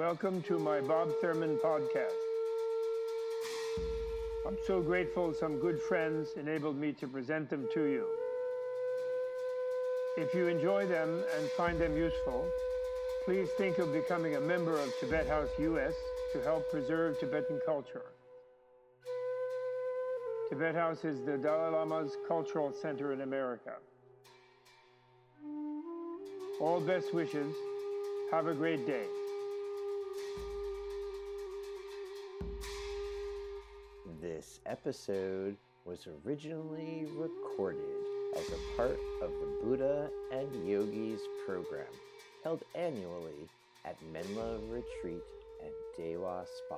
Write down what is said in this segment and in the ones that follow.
Welcome to my Bob Thurman podcast. I'm so grateful some good friends enabled me to present them to you. If you enjoy them and find them useful, please think of becoming a member of Tibet House US to help preserve Tibetan culture. Tibet House is the Dalai Lama's cultural center in America. All best wishes. Have a great day. This episode was originally recorded as a part of the Buddha and Yogis program held annually at Menla Retreat and Dewa Spa.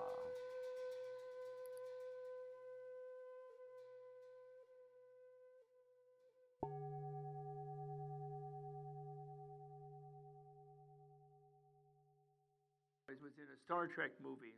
It was in a Star Trek movie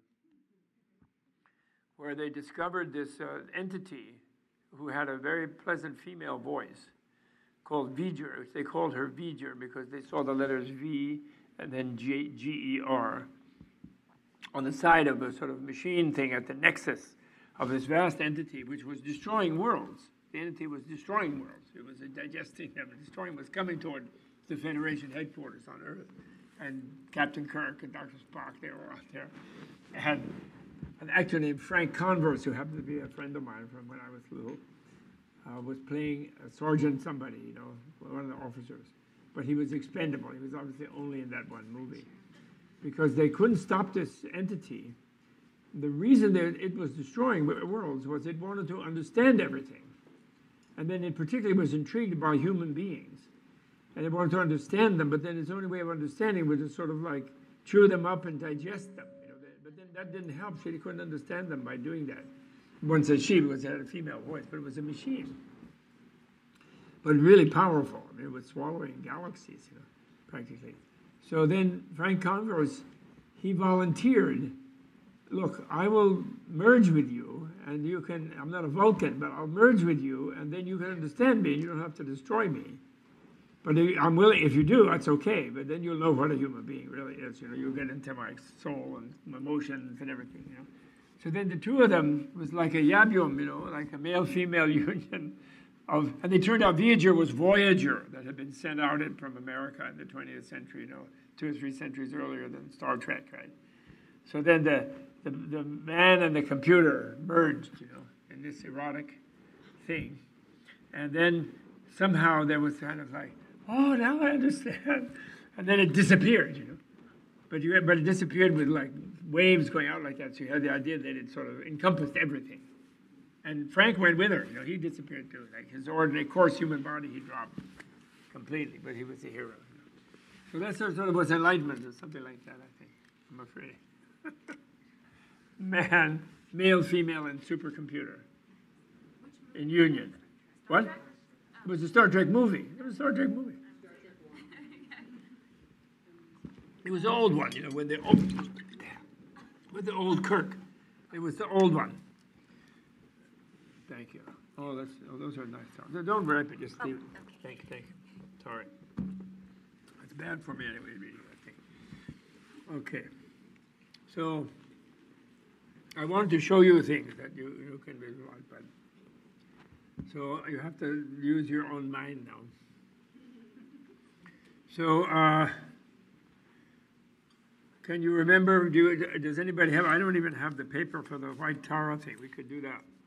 where they discovered this entity who had a very pleasant female voice called V'ger, which they called her V'ger because they saw the letters V and then G-E-R on the side of a sort of machine thing at the nexus of this vast entity which was destroying worlds. The entity was destroying worlds. It was digesting them. Destroying was coming toward the Federation headquarters on Earth. And Captain Kirk and Dr. Spock, they were out there. I had an actor named Frank Converse, who happened to be a friend of mine from when I was little, was playing a sergeant somebody, one of the officers. But he was expendable. He was obviously only in that one movie. Because they couldn't stop this entity. The reason that it was destroying worlds was it wanted to understand everything. And then it particularly was intrigued by human beings. And they wanted to understand them, but then its only way of understanding was to sort of like chew them up and digest them. But then that didn't help. She couldn't understand them by doing that. One said she because it had a female voice, but it was a machine. But really powerful. I mean, it was swallowing galaxies, practically. So then Frank Converse, he volunteered, look, I will merge with you, and you can, I'm not a Vulcan, but I'll merge with you, and then you can understand me, and you don't have to destroy me. But I'm willing, if you do, that's okay. But then you'll know what a human being really is. You'll get into my soul and my emotions and everything. So then the two of them was like a yabum, like a male-female union of. And they turned out V'ger was Voyager that had been sent out from America in the 20th century, 2 or 3 centuries earlier than Star Trek, right? So then the man and the computer merged, in this erotic thing, and then somehow there was kind of like. Oh, now I understand. And then it disappeared, But it disappeared with like waves going out like that. So you had the idea that it sort of encompassed everything. And Frank went with her. He disappeared too. Like his ordinary, coarse human body, he dropped completely. But he was a hero. So that sort of was enlightenment or something like that, I think. I'm afraid. Man, male, female, and supercomputer in union. What? It was a Star Trek movie. It was a Star Trek movie. It was the old one, with the old Kirk. It was the old one. Thank you. Those are nice songs. Don't rip it, just leave it. Okay. Thank you. Sorry. It's bad for me anyway, reading, I think. Okay. So, I wanted to show you things that you can visualize, but so you have to use your own mind now. So, can you remember, does anybody have, I don't even have the paper for the white Tara thing. We could do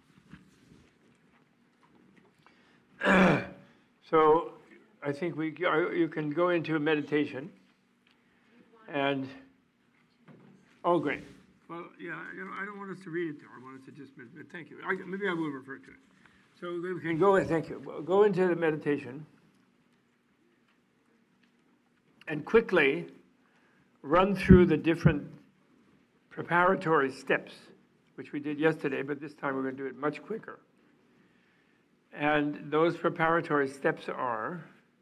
that. So, I think you can go into a meditation. And, oh, great. Well, yeah, I don't want us to read it, though. I want us to just, but thank you. Maybe I will refer to it. So we can go, thank you, go into the meditation and quickly run through the different preparatory steps, which we did yesterday, but this time we're going to do it much quicker. And those preparatory steps are,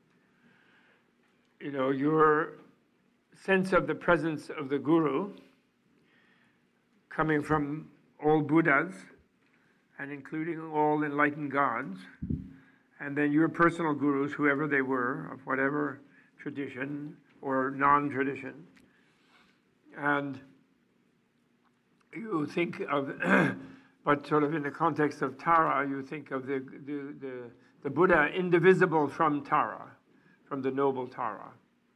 your sense of the presence of the Guru coming from all Buddhas, and including all enlightened gods, and then your personal gurus, whoever they were, of whatever tradition or non-tradition, And you think of, but sort of in the context of Tara, you think of the Buddha indivisible from Tara, from the noble Tara.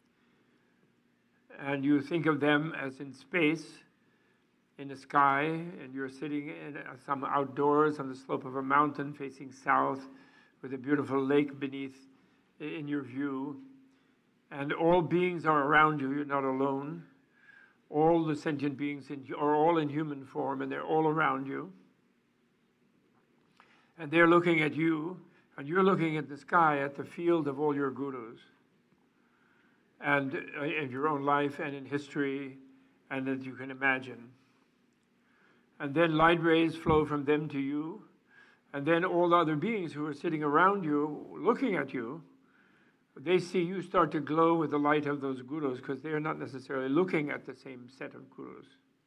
And you think of them as in space, in the sky, and you're sitting in some outdoors on the slope of a mountain facing south with a beautiful lake beneath in your view. And all beings are around you, you're not alone. All the sentient beings are all in human form, and they're all around you. And they're looking at you, and you're looking at the sky, at the field of all your gurus, and in your own life and in history, and that you can imagine. And then light rays flow from them to you, and then all the other beings who are sitting around you, looking at you, they see you start to glow with the light of those gurus because they're not necessarily looking at the same set of gurus.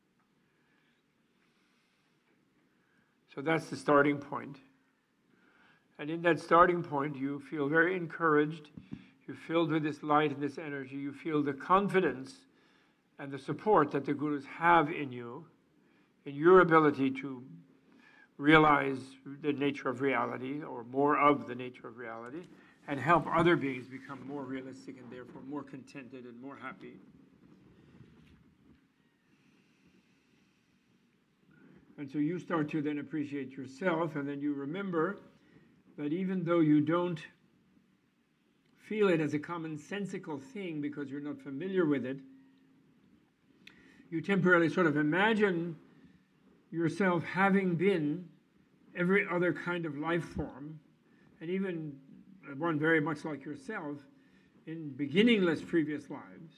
So that's the starting point. And in that starting point, you feel very encouraged. You're filled with this light and this energy. You feel the confidence and the support that the gurus have in you, in your ability to realize the nature of reality, or more of the nature of reality, and help other beings become more realistic and therefore more contented and more happy. And so you start to then appreciate yourself, and then you remember that even though you don't feel it as a commonsensical thing because you're not familiar with it, you temporarily sort of imagine yourself having been every other kind of life form, and even one very much like yourself, in beginningless previous lives.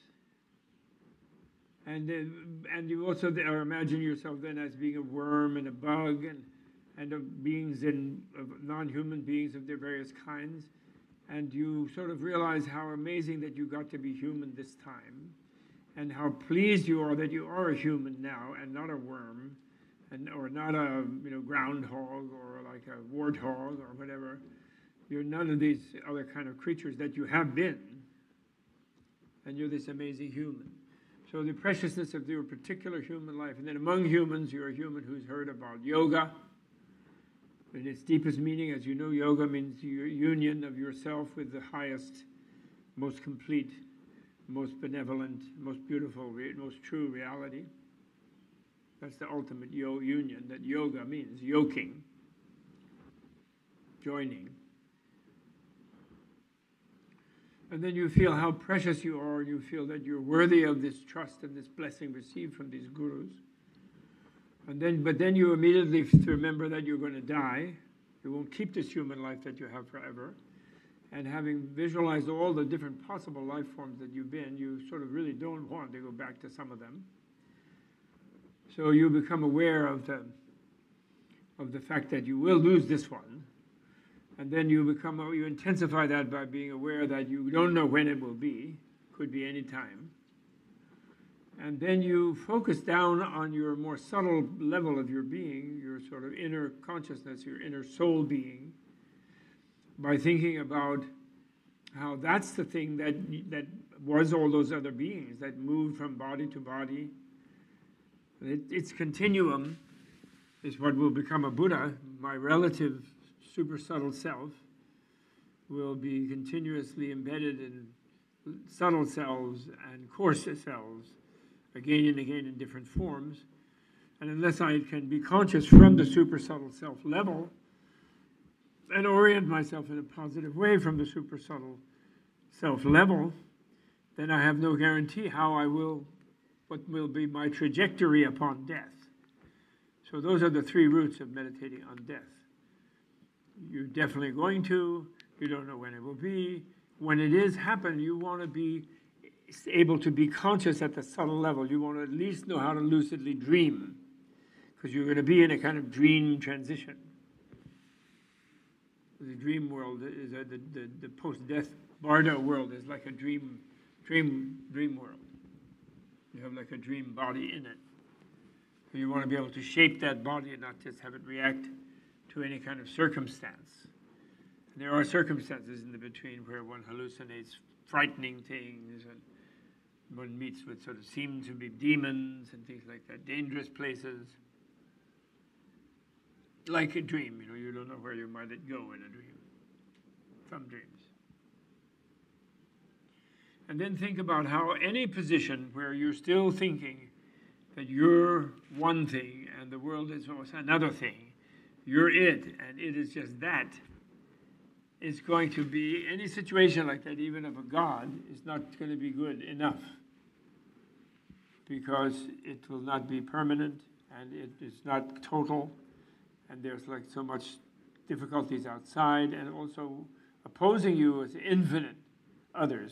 And you also imagine yourself then as being a worm and a bug and of beings of non-human beings of their various kinds. And you sort of realize how amazing that you got to be human this time, and how pleased you are that you are a human now and not a worm, or not a groundhog or like a warthog or whatever. You're none of these other kind of creatures that you have been, and you're this amazing human. So the preciousness of your particular human life, and then among humans, you're a human who's heard about yoga. In its deepest meaning, as you know, yoga means your union of yourself with the highest, most complete, most benevolent, most beautiful, most true reality. That's the ultimate union that yoga means, yoking, joining. And then you feel how precious you are, and you feel that you're worthy of this trust and this blessing received from these gurus. But then you immediately remember that you're going to die. You won't keep this human life that you have forever. And having visualized all the different possible life forms that you've been, you sort of really don't want to go back to some of them. So you become aware of the fact that you will lose this one. And then you intensify that by being aware that you don't know when it will be. Could be any time. And then you focus down on your more subtle level of your being, your sort of inner consciousness, your inner soul being, by thinking about how that's the thing that was all those other beings, that moved from body to body. Its continuum is what will become a Buddha. My relative super subtle self will be continuously embedded in subtle selves and coarse selves, again and again in different forms. And unless I can be conscious from the super subtle self level and orient myself in a positive way from the super subtle self level, then I have no guarantee what will be my trajectory upon death. So those are the three roots of meditating on death. You're definitely going to, you don't know when it will be. When it is happen, you want to be able to be conscious at the subtle level. You want to at least know how to lucidly dream, because you're going to be in a kind of dream transition. The dream world is the post-death Bardo world is like a dream world. You have like a dream body in it. So you want to be able to shape that body and not just have it react to any kind of circumstance. And there are circumstances in the between where one hallucinates frightening things and one meets with sort of seem to be demons and things like that, dangerous places. Like a dream, you don't know where you might go in a dream. Some dreams. And then think about how any position where you're still thinking that you're one thing and the world is another thing, you're it, and it is just that, is going to be, any situation like that, even of a God, is not going to be good enough. Because it will not be permanent, and it is not total, and there's like so much difficulties outside, and also opposing you is infinite others.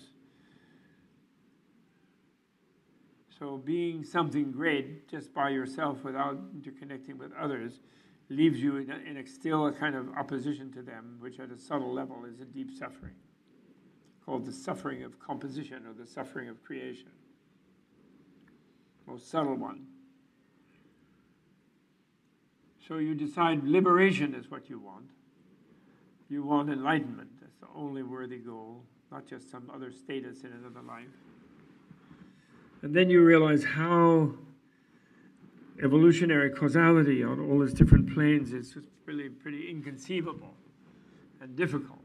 So being something great just by yourself without interconnecting with others leaves you in still a kind of opposition to them, which at a subtle level is a deep suffering, called the suffering of composition or the suffering of creation. Most subtle one. So you decide liberation is what you want. You want enlightenment. That's the only worthy goal, not just some other status in another life. And then you realize how evolutionary causality on all these different planes is just really pretty inconceivable and difficult.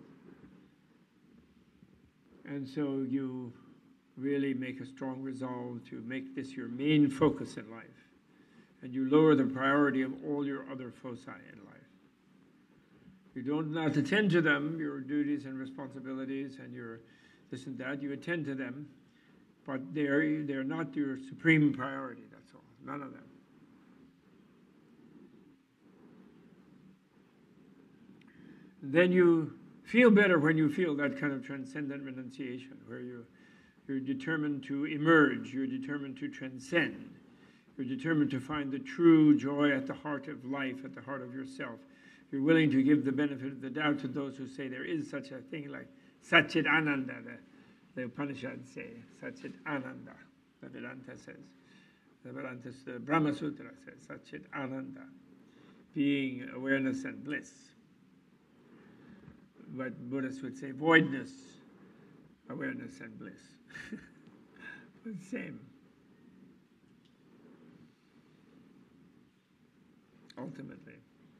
And so you really make a strong resolve to make this your main focus in life. And you lower the priority of all your other foci in life. You don't not attend to them, your duties and responsibilities and your this and that. You attend to them, but they're not your supreme priority, that's all. None of them. And then you feel better when you feel that kind of transcendent renunciation, where you're determined to emerge, you're determined to transcend, you're determined to find the true joy at the heart of life, at the heart of yourself. You're willing to give the benefit of the doubt to those who say there is such a thing like Satchit Ananda, the Upanishads say, Satchit Ananda, the Vedanta says. The Brahma Sutra says, Satchit Ananda, being awareness and bliss. But Buddhists would say voidness, awareness and bliss. Same. Ultimately.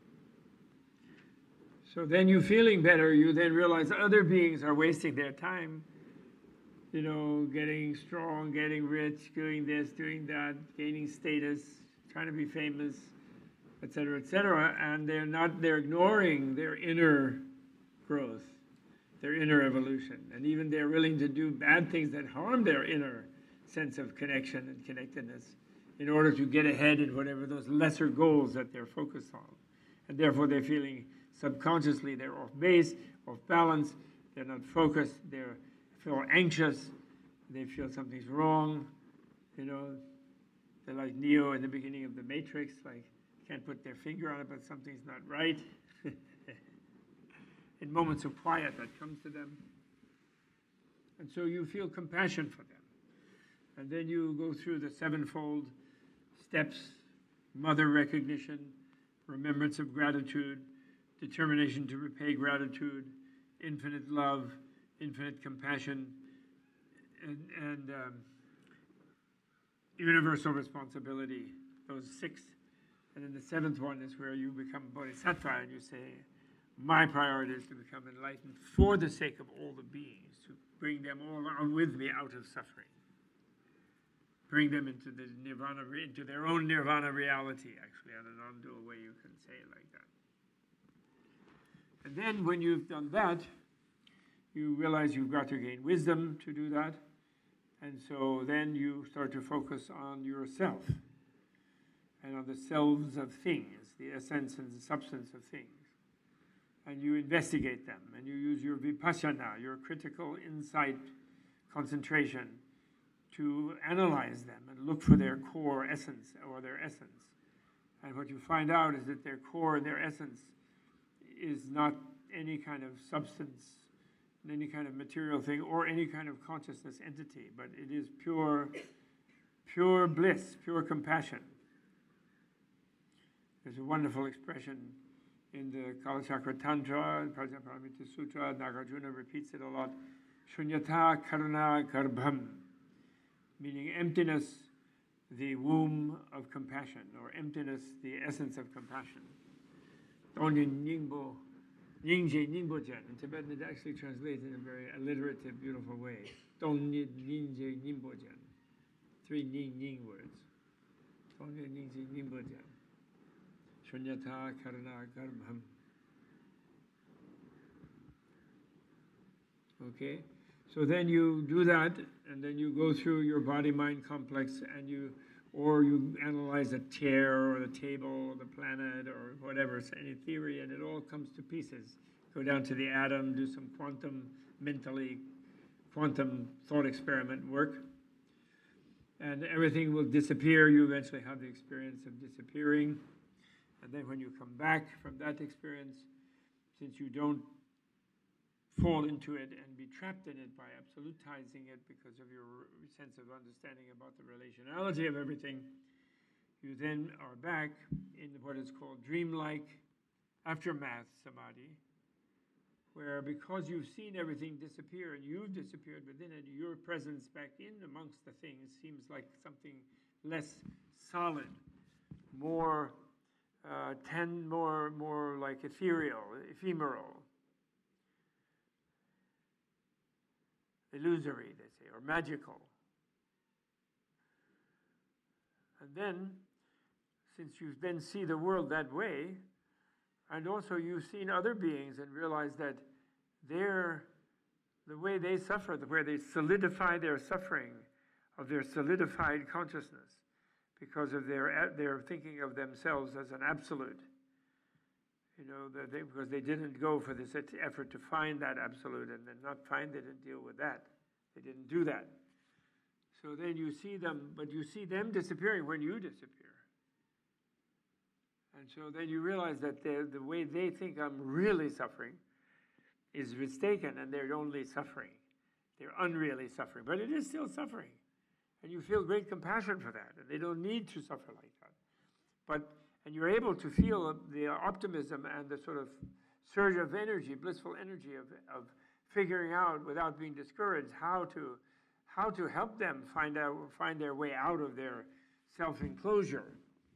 So then you feeling better, you then realize other beings are wasting their time, getting strong, getting rich, doing this, doing that, gaining status, trying to be famous, etc., and they're ignoring their inner growth, their inner evolution, and even they're willing to do bad things that harm their inner sense of connection and connectedness in order to get ahead in whatever those lesser goals that they're focused on. And therefore they're feeling subconsciously they're off base, off balance, they're not focused, they feel anxious, they feel something's wrong, they're like Neo in the beginning of the Matrix, like can't put their finger on it, but something's not right. In moments of quiet that comes to them. And so you feel compassion for them. And then you go through the sevenfold steps: mother recognition, remembrance of gratitude, determination to repay gratitude, infinite love, infinite compassion, and universal responsibility, those 6. And then the 7th one is where you become bodhisattva and you say, my priority is to become enlightened for the sake of all the beings, to bring them all on with me out of suffering. Bring them into the nirvana, into their own nirvana reality, actually, in a non-dual way you can say it like that. And then when you've done that, you realize you've got to gain wisdom to do that. And so then you start to focus on yourself and on the selves of things, the essence and the substance of things. And you investigate them, and you use your vipassana, your critical insight concentration, to analyze them and look for their core essence or their essence. And what you find out is that their core, their essence, is not any kind of substance, any kind of material thing, or any kind of consciousness entity, but it is pure bliss, pure compassion. There's a wonderful expression in the Kalachakra Tantra, Prajnaparamita Sutra. Nagarjuna repeats it a lot. Shunyata Karuna Garbham. meaning emptiness, the womb of compassion, or emptiness, the essence of compassion. Donyin Ningbo, Ningje Ningbojen. In Tibetan, it actually translates in a very alliterative, beautiful way. Donyin Ningje Ningbojen. 3 Ning words. Donyin Ningje Ningbojen. Shunyata Karana Garbham. Okay? So then you do that, and then you go through your body-mind complex, and you analyze a chair or the table or the planet or whatever, any theory, and it all comes to pieces. Go down to the atom, do some quantum thought experiment work, and everything will disappear. You eventually have the experience of disappearing, and then when you come back from that experience, since you don't fall into it and be trapped in it by absolutizing it because of your sense of understanding about the relationality of everything, you then are back in what is called dreamlike aftermath samadhi, where because you've seen everything disappear and you've disappeared within it, your presence back in amongst the things seems like something less solid, more more like ephemeral, illusory, they say, or magical. And then, since you then see the world that way, and also you've seen other beings and realize that the way they suffer, where they solidify their suffering of their solidified consciousness because of their thinking of themselves as an absolute. You know, because they didn't go for this effort to find that absolute and then not find it and deal with that. They didn't do that. So then you see them, but you see them disappearing when you disappear. And so then you realize that the way they think I'm really suffering is mistaken, and they're only suffering. They're unreally suffering, but it is still suffering. And you feel great compassion for that, and they don't need to suffer like that. And you're able to feel the optimism and the sort of surge of energy, blissful energy of figuring out without being discouraged how to help them find their way out of their self-enclosure.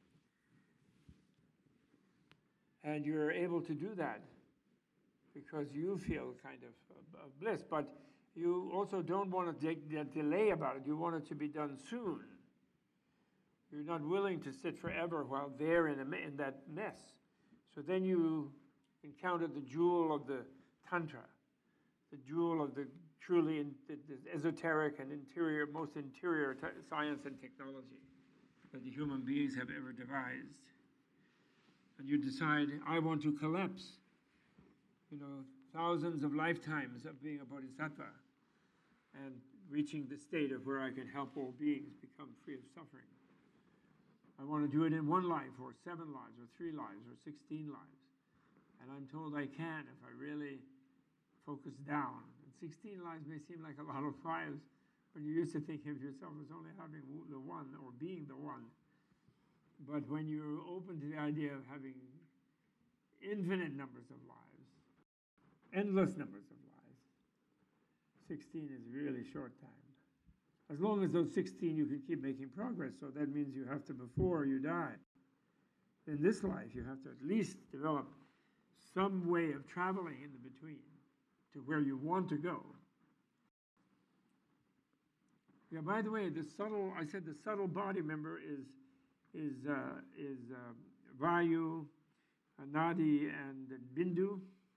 And you're able to do that because you feel kind of bliss, but you also don't want to delay about it. You want it to be done soon. You're not willing to sit forever while they're in that mess. So then you encounter the jewel of the Tantra, the jewel of the truly the esoteric and most interior science and technology that the human beings have ever devised. And you decide, I want to collapse. You know, thousands of lifetimes of being a bodhisattva and reaching the state of where I can help all beings become free of suffering. I want to do it in 1 life, or 7 lives, or 3 lives, or 16 lives. And I'm told I can if I really focus down. And 16 lives may seem like a lot of lives when you're used to thinking of yourself as only having the one, or being the one. But when you're open to the idea of having infinite numbers of lives, endless numbers of lives, 16 is really short time. As long as those 16 you can keep making progress, so that means you have to, before you die, in this life, you have to at least develop some way of traveling in the between to where you want to go. Yeah, by the way, I said the subtle body member is Vayu, Nadi, and Bindu.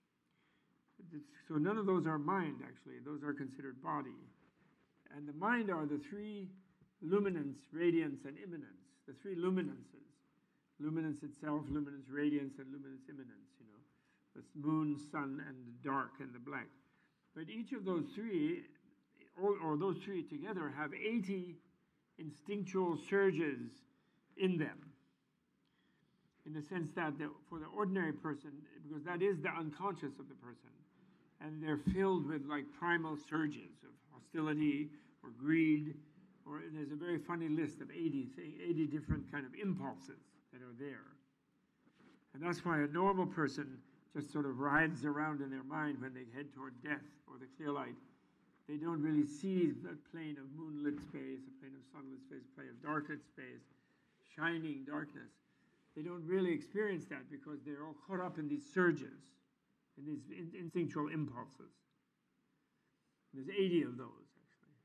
So none of those are mind, actually. Those are considered body. And the mind are the 3 luminance, radiance, and immanence. The 3 luminances. Luminance itself, luminance radiance, and luminance immanence, you know. The moon, sun, and the dark and the black. But each of those 3, or those 3 together, have 80 instinctual surges in them. In the sense that for the ordinary person, because that is the unconscious of the person, and they're filled with like primal surges of hostility or greed, or there's a very funny list of 80 different kind of impulses that are there. And that's why a normal person just sort of rides around in their mind when they head toward death or the clear light. They don't really see the plane of moonlit space, a plane of sunlit space, a plane of darklit space, shining darkness. They don't really experience that because they're all caught up in these surges, in these instinctual impulses. There's 80 of those, actually.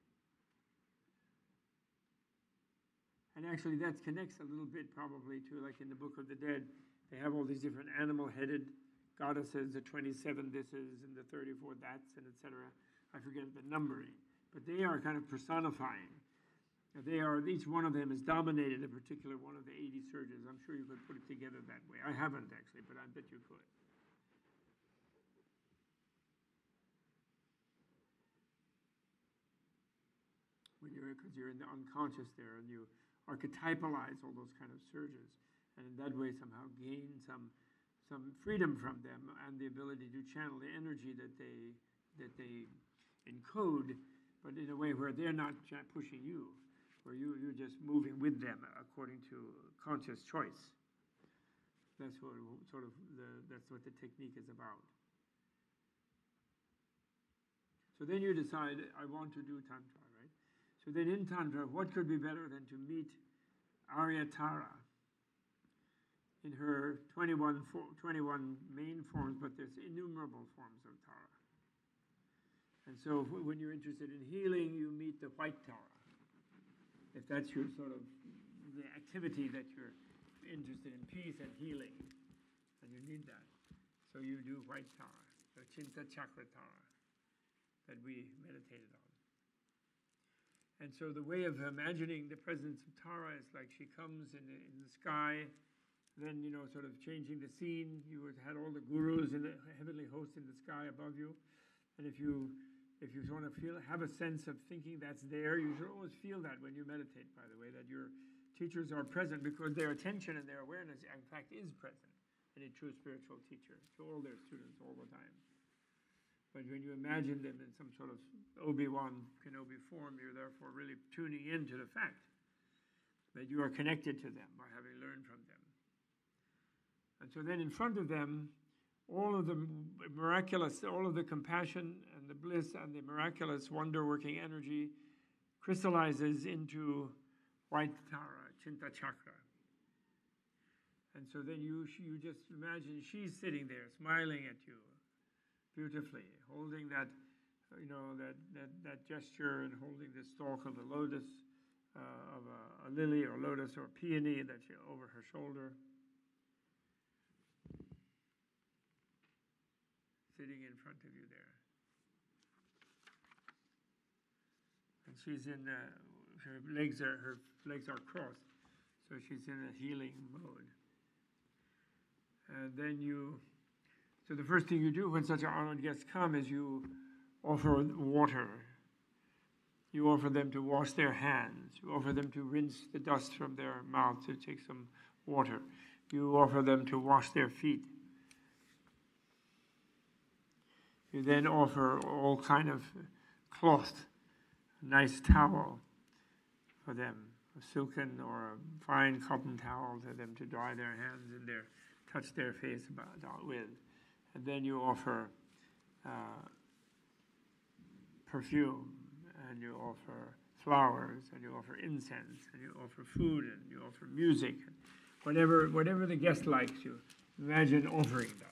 And actually that connects a little bit probably to, like in the Book of the Dead, they have all these different animal-headed goddesses, the 27 this is, and the 34 that's, and etc. I forget the numbering. But they are kind of personifying. They are, each one of them is dominated a particular one of the 80 surges. I'm sure you could put it together that way. I haven't actually, but I bet you could. Because you're in the unconscious there, and you archetypalize all those kind of surges, and in that way somehow gain some freedom from them and the ability to channel the energy that they encode, but in a way where they're not pushing you, where you're just moving with them according to conscious choice. That's what that's what the technique is about. So then you decide, I want to do Tantra, right? So then in Tantra, what could be better than to meet Arya Tara in her 21 main forms, but there's innumerable forms of Tara. And so when you're interested in healing, you meet the white Tara. If that's your sort of the activity that you're interested in, peace and healing, and you need that. So you do white Tara, the Chinta Chakra Tara that we meditated on. And so the way of imagining the presence of Tara is like she comes in the sky, then, sort of changing the scene. You had all the gurus and the heavenly hosts in the sky above you. And if you want to have a sense of thinking that's there, you should always feel that when you meditate, by the way, that your teachers are present because their attention and their awareness, in fact, is present in a true spiritual teacher to all their students all the time. But when you imagine them in some sort of Obi-Wan Kenobi form, you're therefore really tuning into the fact that you are connected to them by having learned from them. And so then in front of them, all of the miraculous, all of the compassion and the bliss and the miraculous wonder-working energy crystallizes into white Tara, Chinta Chakra. And so then you just imagine she's sitting there smiling at you beautifully, holding that gesture and holding the stalk of a lotus, of a lily or lotus or peony that she over her shoulder, sitting in front of you there. And she's in her legs are crossed, so she's in a healing mode. And then so the first thing you do when such an honored guest come is you offer water. You offer them to wash their hands. You offer them to rinse the dust from their mouth, to take some water. You offer them to wash their feet. You then offer all kind of cloth, a nice towel for them, a silken or a fine cotton towel for them to dry their hands and touch their face with. And then you offer perfume, and you offer flowers, and you offer incense, and you offer food, and you offer music. Whatever the guest likes, you imagine offering that.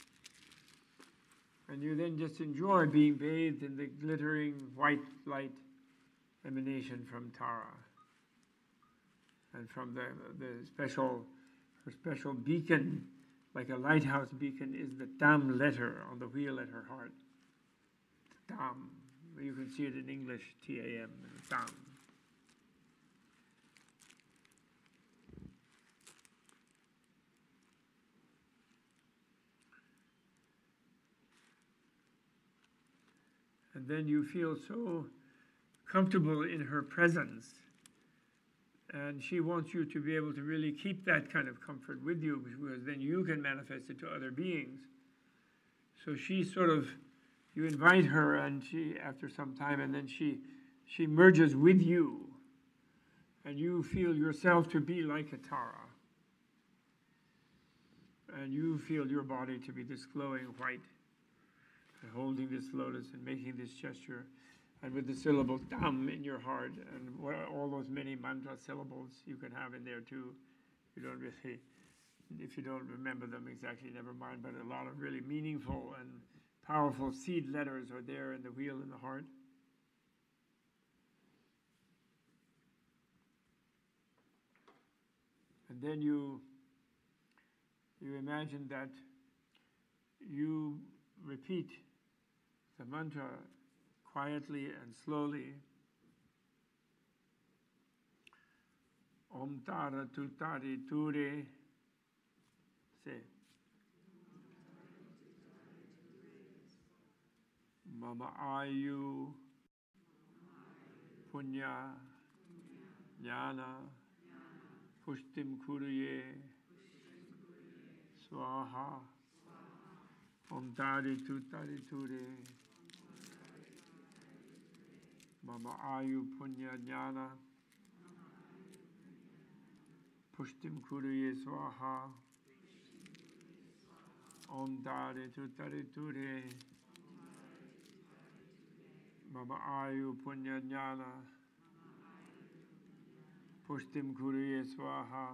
And you then just enjoy being bathed in the glittering white light emanation from Tara. And from her special beacon, like a lighthouse beacon, is the Tam letter on the wheel at her heart. Tam. You can see it in English, T-A-M, Tam. And then you feel so comfortable in her presence. And she wants you to be able to really keep that kind of comfort with you, because then you can manifest it to other beings. So she you invite her, and she, after some time, and then she merges with you. And you feel yourself to be like a Tara. And you feel your body to be this glowing white, and holding this lotus and making this gesture and with the syllable tam in your heart, and all those many mantra syllables you can have in there too. You don't really, if you don't remember them exactly, never mind, but a lot of really meaningful and powerful seed letters are there in the wheel in the heart. And then you imagine that you repeat the mantra quietly and slowly. Om Tara Tutari Ture. Say. Mama Ayu Punya Jnana Pushtim Kuruye Swaha Om Tari Tutari Ture Mama Ayu Punya Jnana Pushtim Kuruye Swaha Om Tari Tutari Ture Mama Ayu Punya Jnana Pushtim Kuruye Swaha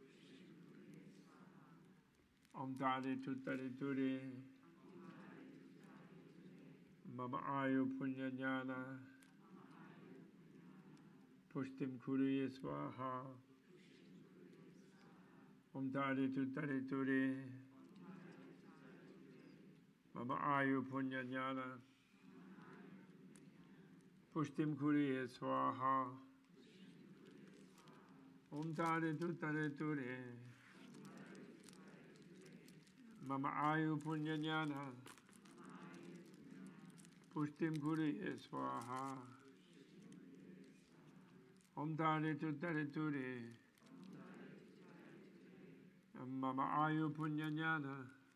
Om Tari Tutari Ture Mama Ayu Punya Jnana Pushtim Kuruye Swaha Om Tari Tutari Ture Mama Ayu Punya Jnana Pushtim Kuruye Swaha Om Tari Tutari Ture Mama Ayu Punya Jnana Pushtim Kuruye Swaha Om Tari Tutari Ture Mama Ayu Punya Jnana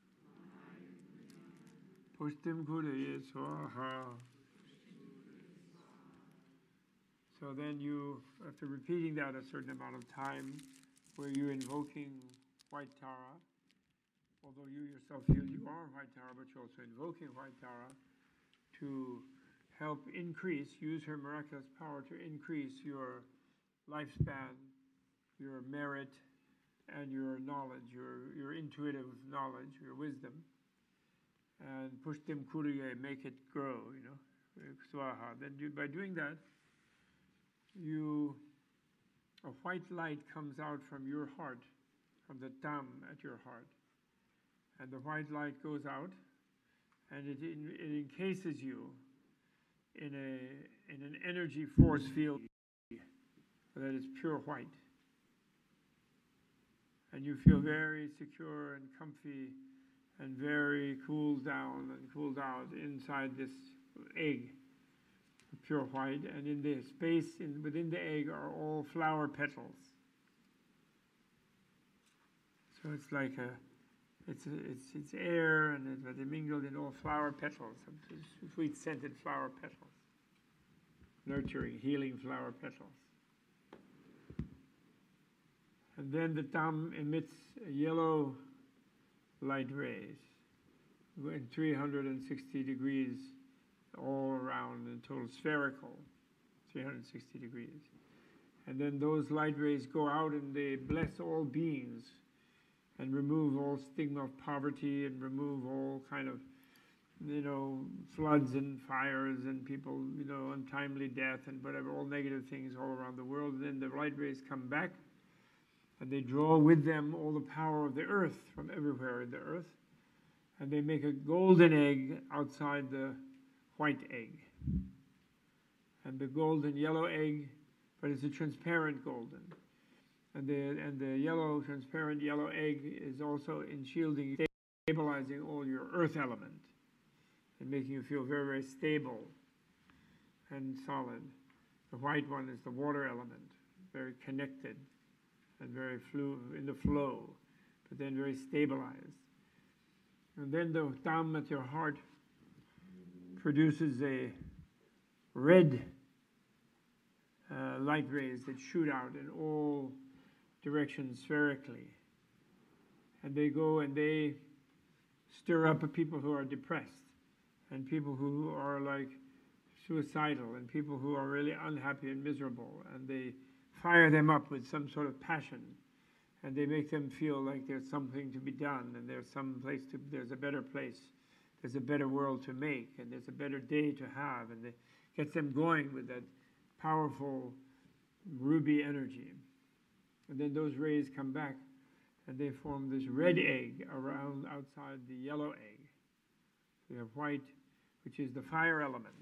Pushtim Kuruye Swaha. So then you, after repeating that a certain amount of time, where you're invoking White Tara, although you yourself feel you are White Tara, but you're also invoking White Tara to help increase, use her miraculous power to increase your lifespan, your merit, and your knowledge, your intuitive knowledge, your wisdom. And Pushtim Kuruye, make it grow, Swaha. Then by doing that, a white light comes out from your heart, from the tam at your heart. And the white light goes out, and it encases you in an energy force field that is pure white. And you feel very secure and comfy and very cooled down and cooled out inside this egg, pure white. And in the space within the egg are all flower petals. So it's like it's air, and but they mingled in all flower petals, sweet scented flower petals, nurturing, healing flower petals. And then the tam emits yellow light rays in 360 degrees all around, in total spherical, 360 degrees. And then those light rays go out and they bless all beings and remove all stigma of poverty and remove all kind of, floods and fires and people, untimely death and whatever, all negative things all around the world. And then the light rays come back and they draw with them all the power of the earth from everywhere in the earth. And they make a golden egg outside the white egg. And the golden yellow egg, but it's a transparent golden. And the yellow, transparent yellow egg is also in shielding, stabilizing all your earth element and making you feel very, very stable and solid. The white one is the water element, very connected and very in the flow, but then very stabilized. And then the tam at your heart produces a red light rays that shoot out in all directions spherically. And they go and they stir up people who are depressed and people who are like suicidal and people who are really unhappy and miserable, and they fire them up with some sort of passion, and they make them feel like there's something to be done, and there's a better place, there's a better world to make, and there's a better day to have, and it gets them going with that powerful ruby energy. And then those rays come back, and they form this red egg around outside the yellow egg. So you have white, which is the fire element.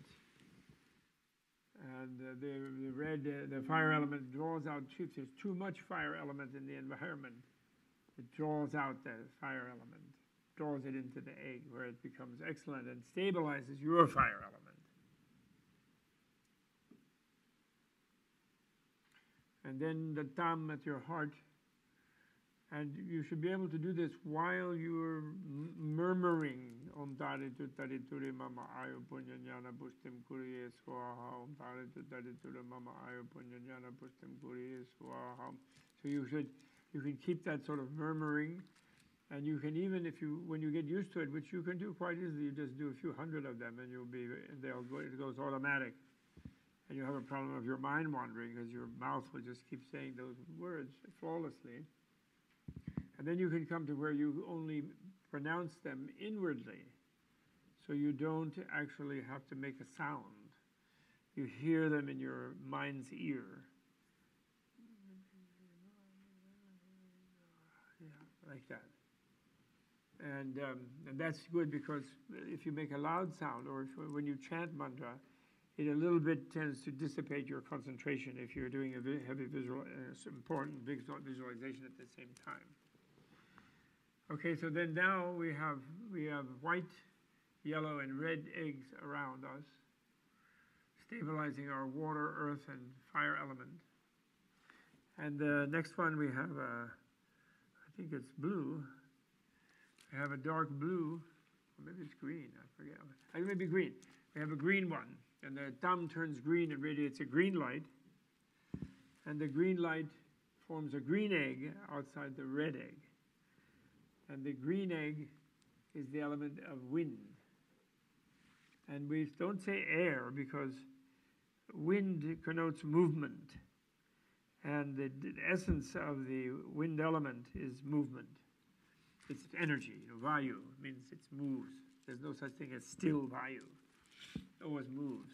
And the fire element draws out, if there's too much fire element in the environment, it draws out the fire element, draws it into the egg where it becomes excellent and stabilizes your fire element. And then the tam at your heart, and you should be able to do this while you're murmuring Om Tari Tu Tari Turi Mama Ayu Punyanyana Pushtim Kuriye Swaha Om Tari Tu Tari Turi Mama Ayu Punyanyana Pushtim Kuriye Swaha. So you can keep that sort of murmuring, and you can even, when you get used to it, which you can do quite easily, you just do a few hundred of them, and it goes automatic. And you have a problem of your mind wandering because your mouth will just keep saying those words flawlessly. And then you can come to where you only pronounce them inwardly, so you don't actually have to make a sound. You hear them in your mind's ear. Yeah, like that. And that's good, because if you make a loud sound, or when you chant mantra, it a little bit tends to dissipate your concentration if you're doing a heavy important visualization at the same time. Okay, so then now we have white, yellow, and red eggs around us, stabilizing our water, earth, and fire element. And the next one we have, I think it's blue. We have a dark blue, or maybe it's green, I forget. It may be green. We have a green one. And the thumb turns green and radiates a green light. And the green light forms a green egg outside the red egg. And the green egg is the element of wind. And we don't say air, because wind connotes movement. And the essence of the wind element is movement. It's energy, vayu means it moves. There's no such thing as still vayu. It always moves.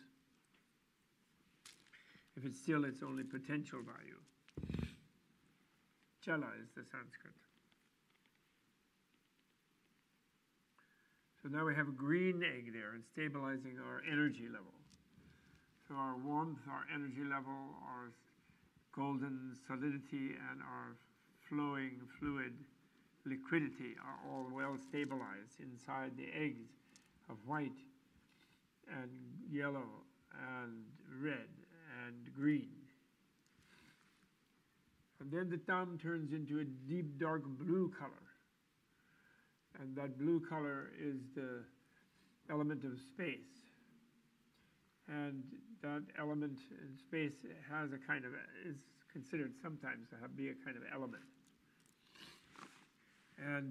If it's still, it's only potential vayu. Chala is the Sanskrit. So now we have a green egg there, and stabilizing our energy level. So our warmth, our energy level, our golden solidity, and our flowing fluid liquidity are all well stabilized inside the eggs of white and yellow and red and green. And then the tam turns into a deep dark blue color. And that blue color is the element of space. And that element in space has a kind of, is considered sometimes to be a kind of element. And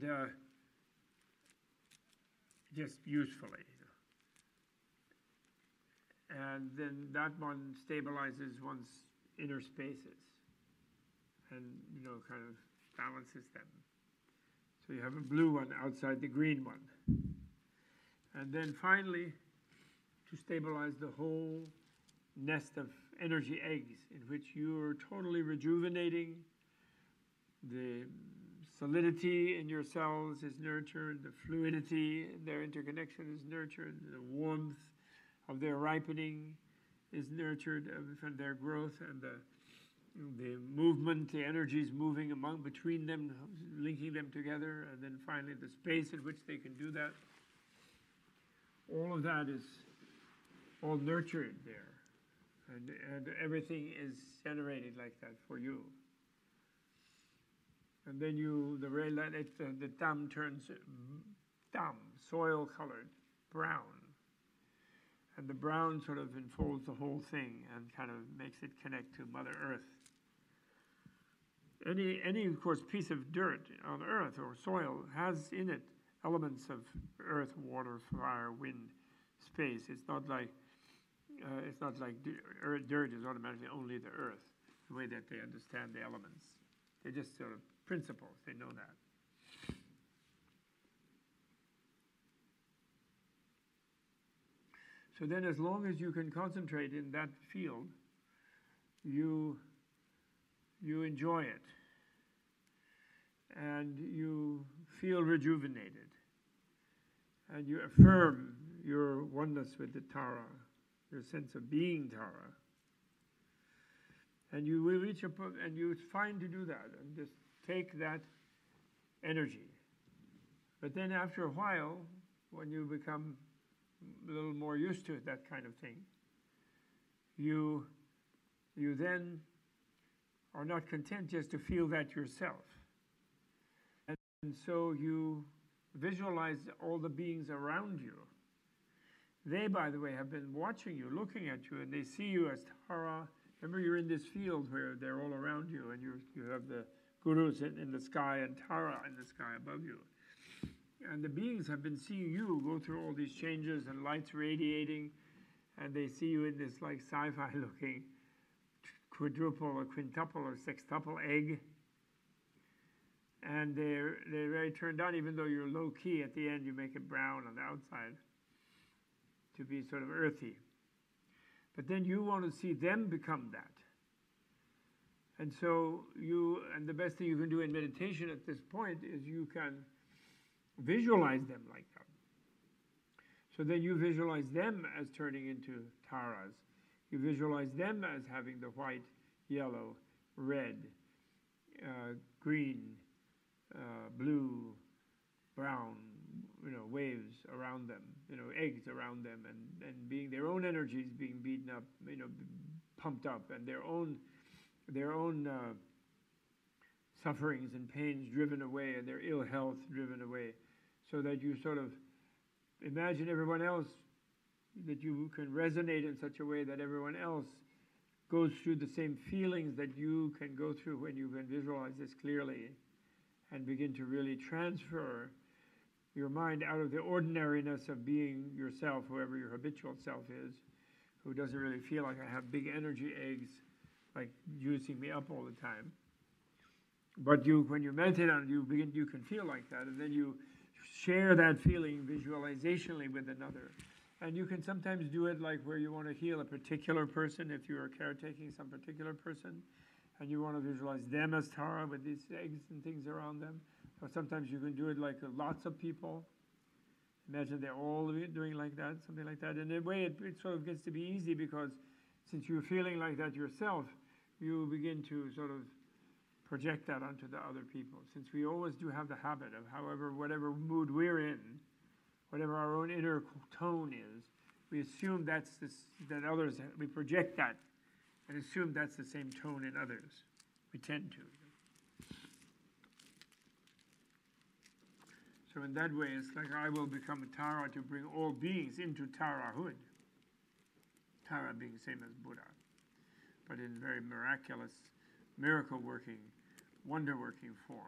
just usefully. And then that one stabilizes one's inner spaces and, kind of balances them. So you have a blue one outside the green one. And then finally, to stabilize the whole nest of energy eggs in which you're totally rejuvenating, the solidity in your cells is nurtured, the fluidity in their interconnection is nurtured, the warmth of their ripening is nurtured, from their growth, and the movement, the energies moving between them, linking them together, and then finally the space in which they can do that. All of that is all nurtured there, and everything is generated like that for you. And then the tam turns soil-colored, brown. And the brown sort of enfolds the whole thing and kind of makes it connect to Mother Earth. Any, of course, piece of dirt on Earth or soil has in it elements of earth, water, fire, wind, space. It's not like It's not like dirt is automatically only the earth, the way that they understand the elements. They're just sort of principles, they know that. So then as long as you can concentrate in that field, you enjoy it. And you feel rejuvenated. And you affirm your oneness with the Tara, your sense of being Tara. And you will reach and it's fine to do that, and just take that energy. But then after a while, when you become a little more used to that kind of thing, you then are not content just to feel that yourself. And so you visualize all the beings around you. They, by the way, have been watching you, looking at you, and they see you as Tara. Remember, you're in this field where they're all around you, and you have the gurus in the sky and Tara in the sky above you. And the beings have been seeing you go through all these changes and lights radiating, and they see you in this like sci-fi looking quadruple or quintuple or sextuple egg. And they're very turned on, even though you're low key. At the end, you make it brown on the outside to be sort of earthy. But then you want to see them become that. And so and the best thing you can do in meditation at this point is you can visualize them like that. So then you visualize them as turning into Taras. You visualize them as having the white, yellow, red, green, blue, brown, waves around them, eggs around them, and being their own energies being beaten up, pumped up, and their own sufferings and pains driven away, and their ill health driven away, so that you sort of imagine everyone else, that you can resonate in such a way that everyone else goes through the same feelings that you can go through when you can visualize this clearly, and begin to really transfer your mind out of the ordinariness of being yourself, whoever your habitual self is, who doesn't really feel like I have big energy eggs like juicing me up all the time. But when you meditate on it, you can feel like that, and then you share that feeling visualizationally with another. And you can sometimes do it like where you want to heal a particular person, if you are caretaking some particular person, and you want to visualize them as Tara with these eggs and things around them. Or sometimes you can do it like lots of people. Imagine they're all doing like that, something like that. And in a way, it sort of gets to be easy, because since you're feeling like that yourself, you begin to sort of project that onto the other people. Since we always do have the habit of whatever mood we're in, whatever our own inner tone is, we assume that others, we project that and assume that's the same tone in others. We tend to. So in that way, it's like I will become a Tara to bring all beings into Tarahood. Tara being the same as Buddha, but in very miraculous, miracle-working, wonder-working form.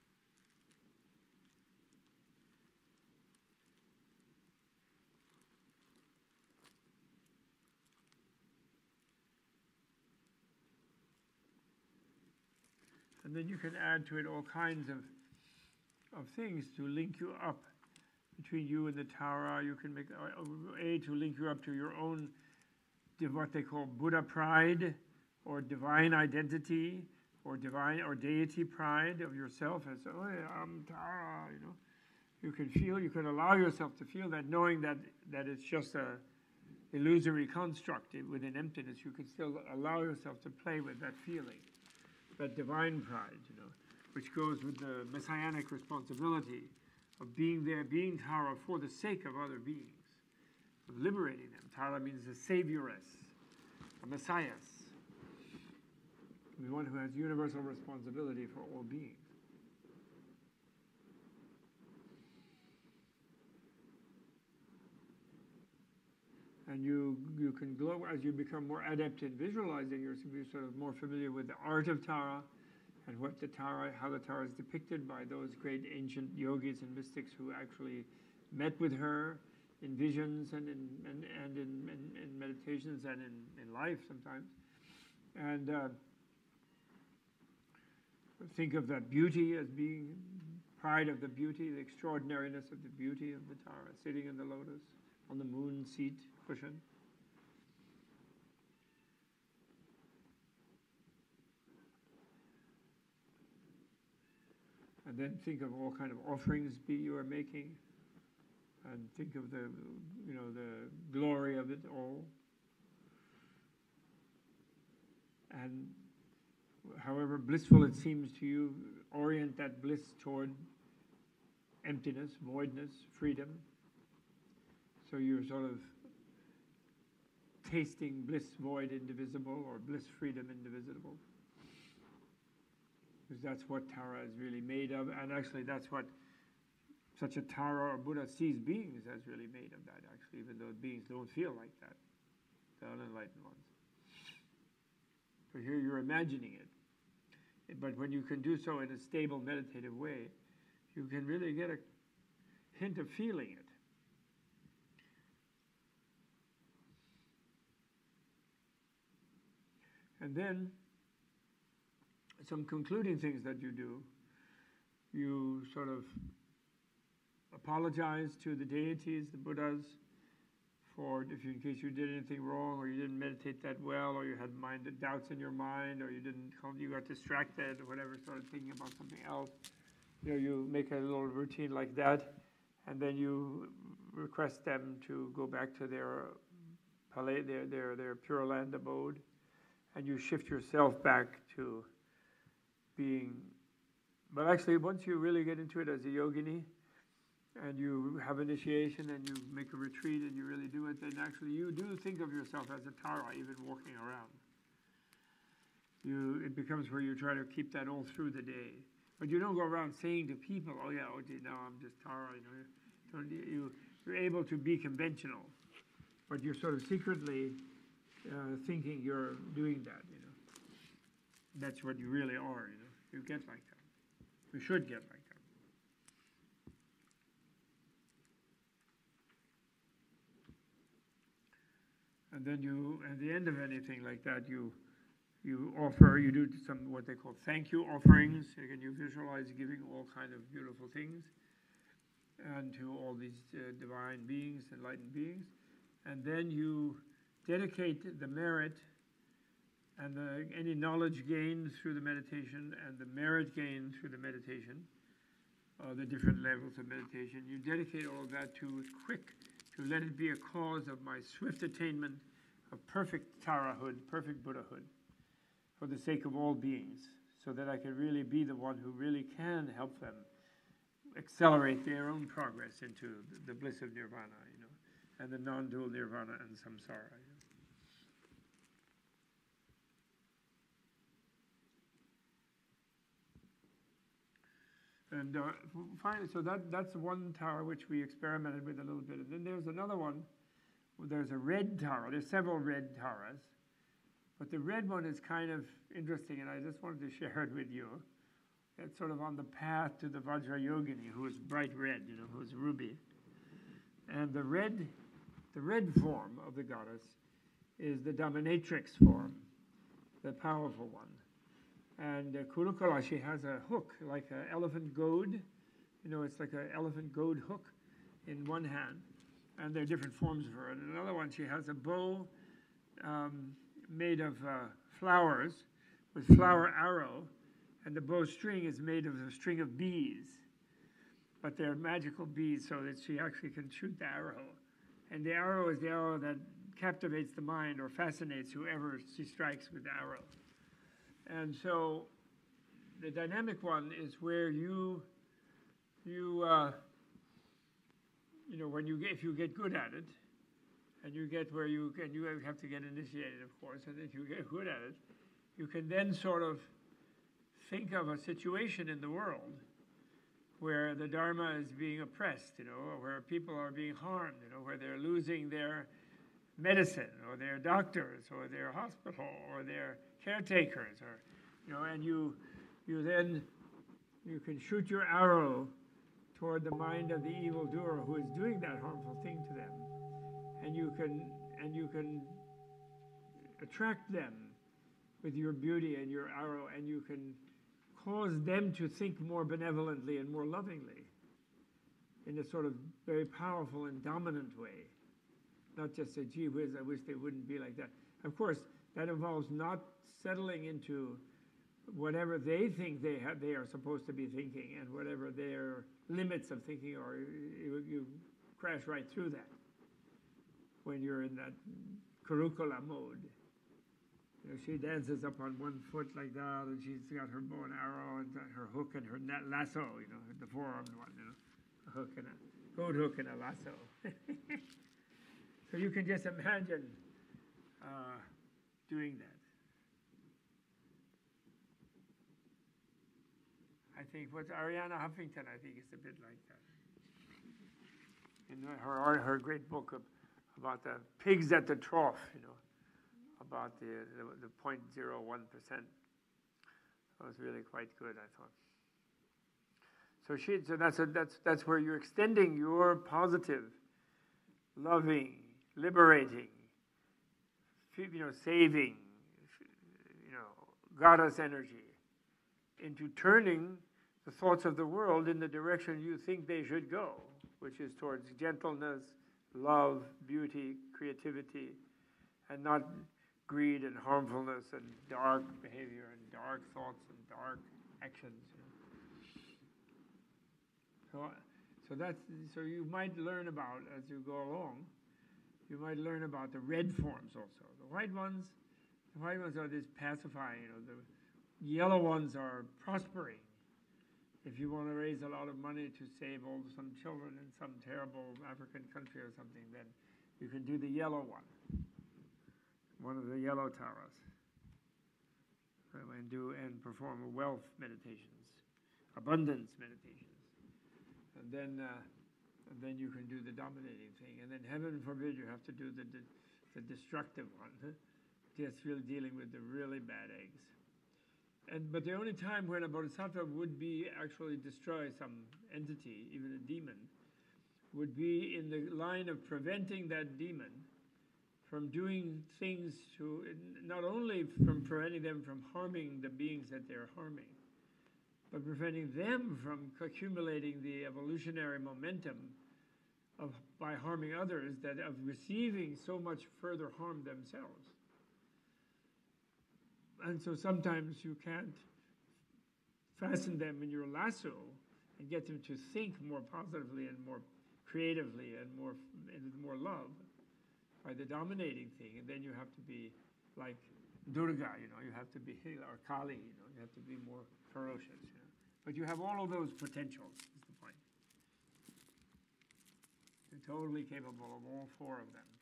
And then you can add to it all kinds of things to link you up between you and the Tara. You can make to link you up to your own, what they call Buddha pride, or divine identity, or divine or deity pride of yourself as, oh yeah, I'm Tara, You can allow yourself to feel that, knowing that it's just a illusory construct within emptiness. You can still allow yourself to play with that feeling, that divine pride, which goes with the messianic responsibility of being there, being Tara for the sake of other beings, of liberating them. Tara means a savioress, a messiahess, the one who has universal responsibility for all beings. And you can glow as you become more adept in visualizing. You're sort of more familiar with the art of Tara, and how the Tara is depicted by those great ancient yogis and mystics who actually met with her in visions and in meditations and in life sometimes. And think of that beauty as being pride of the beauty, the extraordinariness of the beauty of the Tara, sitting in the lotus on the moon seat cushion. And then think of all kind of offerings you are making, and think of the glory of it all. And however blissful it seems to you, orient that bliss toward emptiness, voidness, freedom. So you're sort of tasting bliss, void, indivisible, or bliss, freedom, indivisible. Because that's what Tara is really made of, and actually that's what such a Tara or Buddha sees beings as really made of that, actually, even though beings don't feel like that, the unenlightened ones. So here you're imagining it. But when you can do so in a stable, meditative way, you can really get a hint of feeling it. And then, some concluding things that you do, you sort of apologize to the deities, the Buddhas, for in case you did anything wrong, or you didn't meditate that well, or you had doubts in your mind, or you got distracted, or whatever, started thinking about something else. You make a little routine like that, and then you request them to go back to their palais, their Pure Land abode, and you shift yourself back to being. But actually, once you really get into it as a yogini, and you have initiation, and you make a retreat, and you really do it, then actually you do think of yourself as a Tara, even walking around. It becomes where you try to keep that all through the day. But you don't go around saying to people, oh yeah, okay, now I'm just Tara. You're able to be conventional, but you're sort of secretly thinking you're doing that. That's what you really are. You get like that. You should get like that. And then at the end of anything like that, you do some what they call thank you offerings. Again, you visualize giving all kind of beautiful things, and to all these divine beings, enlightened beings, and then you dedicate the merit and any knowledge gained through the meditation and the merit gained through the meditation, the different levels of meditation. You dedicate all of that to let it be a cause of my swift attainment of perfect Tarahood, perfect Buddhahood, for the sake of all beings, so that I can really be the one who really can help them accelerate their own progress into the bliss of nirvana, and the non-dual nirvana and samsara. And finally, so that's one Tara which we experimented with a little bit. And then there's another one. There's a red Tara. There's several red Taras. But the red one is kind of interesting, and I just wanted to share it with you. It's sort of on the path to the Vajrayogini, who is bright red, who is ruby. And the red form of the goddess is the dominatrix form, the powerful one. And Kulukala, she has a hook, like an elephant goad. It's like an elephant goad hook in one hand. And there are different forms of her. And another one, she has a bow made of flowers with flower arrow. And the bow string is made of a string of bees. But they're magical bees, so that she actually can shoot the arrow. And the arrow is the arrow that captivates the mind or fascinates whoever she strikes with the arrow. And so the dynamic one is where if you get good at it, and you get where you have to get initiated, of course, and if you get good at it, you can then sort of think of a situation in the world where the Dharma is being oppressed, or where people are being harmed, where they're losing their medicine, or their doctors, or their hospital, or their caretakers, and you can shoot your arrow toward the mind of the evildoer who is doing that harmful thing to them. And you can attract them with your beauty and your arrow, and you can cause them to think more benevolently and more lovingly in a sort of very powerful and dominant way. Not just say, gee whiz, I wish they wouldn't be like that. Of course, that involves not settling into whatever they think they are supposed to be thinking and whatever their limits of thinking are. You crash right through that when you're in that Kurukula mode. You know, she dances up on one foot like that, and she's got her bow and arrow and her hook and her lasso, you know, the four-armed one, you know, a hook and a goat hook and a lasso. So you can just imagine doing that. I think what's Arianna Huffington, I think, is a bit like that. In her great book about the pigs at the trough, you know, about the 0.01%. That was really quite good, I thought. So that's where you're extending your positive, loving, liberating, you know, saving, you know, goddess energy into turning the thoughts of the world in the direction you think they should go, which is towards gentleness, love, beauty, creativity, and not greed and harmfulness and dark behavior and dark thoughts and dark actions. You know. So you might learn about, as you go along, you might learn about the red forms also. The white ones are this pacifying, you know, the yellow ones are prospering. If you want to raise a lot of money to save some children in some terrible African country or something, then you can do the yellow one of the yellow taras, and perform wealth meditations, abundance meditations, and then you can do the dominating thing, and then heaven forbid you have to do the destructive one, just really dealing with the really bad eggs. But the only time when a bodhisattva would be actually destroy some entity, even a demon, would be in the line of preventing that demon from doing things to, not only from preventing them from harming the beings that they're harming, but preventing them from accumulating the evolutionary momentum by harming others, of receiving so much further harm themselves. And so sometimes you can't fasten them in your lasso and get them to think more positively and more creatively and with more love by the dominating thing. And then you have to be like Durga, you know, you have to be, or Kali, you know, you have to be more ferocious, you know. But you have all of those potentials, is the point. You're totally capable of all four of them.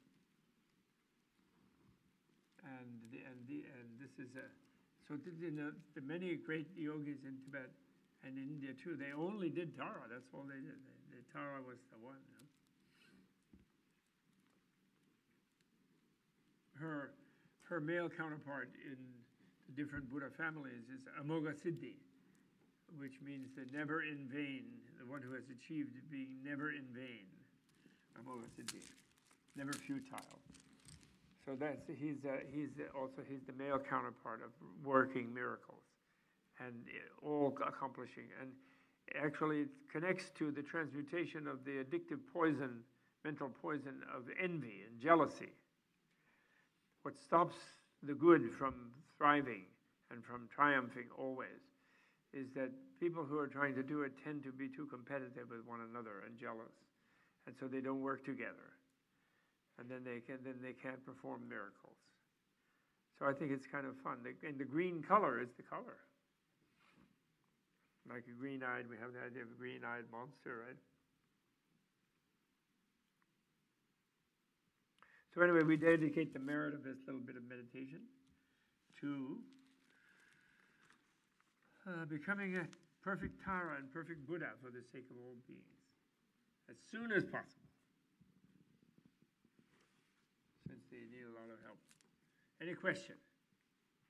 And this is the many great yogis in Tibet and in India too, they only did Tara. That's all they did. The Tara was the one. You know? Her male counterpart in the different Buddha families is Amoga Siddhi, which means the never in vain, the one who has achieved being never in vain. Amoga Siddhi, never futile. So he's the male counterpart of working miracles and all accomplishing. And actually it connects to the transmutation of the addictive poison, mental poison of envy and jealousy. What stops the good from thriving and from triumphing always is that people who are trying to do it tend to be too competitive with one another and jealous. And so they don't work together. And then they can't perform miracles. So I think it's kind of fun. And the green color is the color. Like a green-eyed, we have the idea of a green-eyed monster, right? So anyway, we dedicate the merit of this little bit of meditation to becoming a perfect Tara and perfect Buddha for the sake of all beings, as soon as possible. Since they need a lot of help. Any question?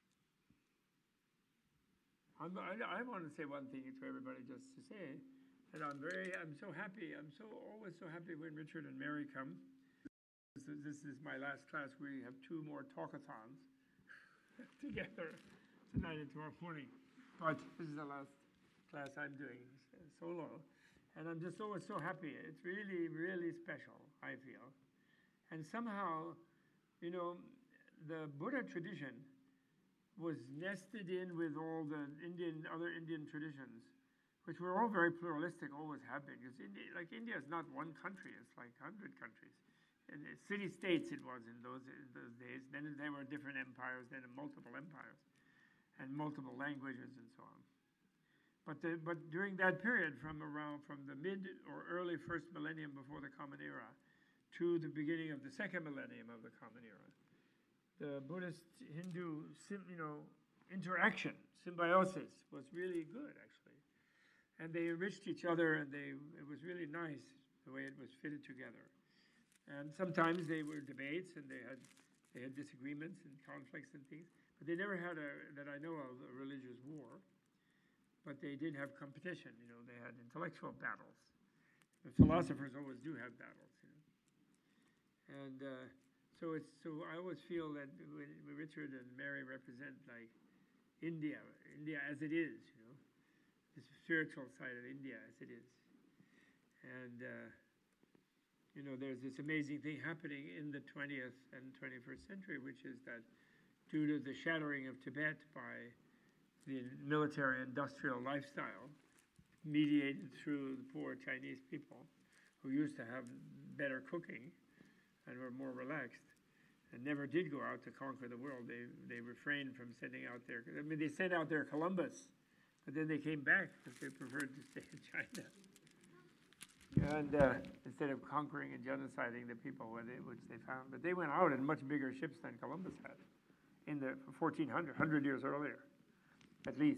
I want to say one thing to everybody, just to say And I'm so happy. Always so happy when Richard and Mary come. This is my last class. We have two more talkathons together tonight and tomorrow morning. But this is the last class I'm doing solo. And I'm just always so happy. It's really, really special, I feel. And somehow, you know, the Buddha tradition was nested in with all the other Indian traditions, which were all very pluralistic, always have been. Because India is not one country, it's like 100 countries. And city-states it was in those days. Then there were different empires, then multiple empires, and multiple languages and so on. But during that period, from the mid or early first millennium before the Common Era to the beginning of the second millennium of the Common Era, the Buddhist-Hindu, interaction, symbiosis, was really good, actually. And they enriched each other, and it was really nice the way it was fitted together. And sometimes they were debates, and they had disagreements and conflicts and things, but they never had that I know of, a religious war. But they did have competition. They had intellectual battles. The philosophers always do have battles. And so I always feel that when Richard and Mary represent like India as it is, the spiritual side of India as it is. And there's this amazing thing happening in the 20th and 21st century, which is that due to the shattering of Tibet by the military-industrial lifestyle mediated through the poor Chinese people who used to have better cooking and were more relaxed and never did go out to conquer the world. They refrained from sending out they sent out their Columbus, but then they came back because they preferred to stay in China. And instead of conquering and genociding the people which they found. But they went out in much bigger ships than Columbus had in the 1400, 100 years earlier, at least.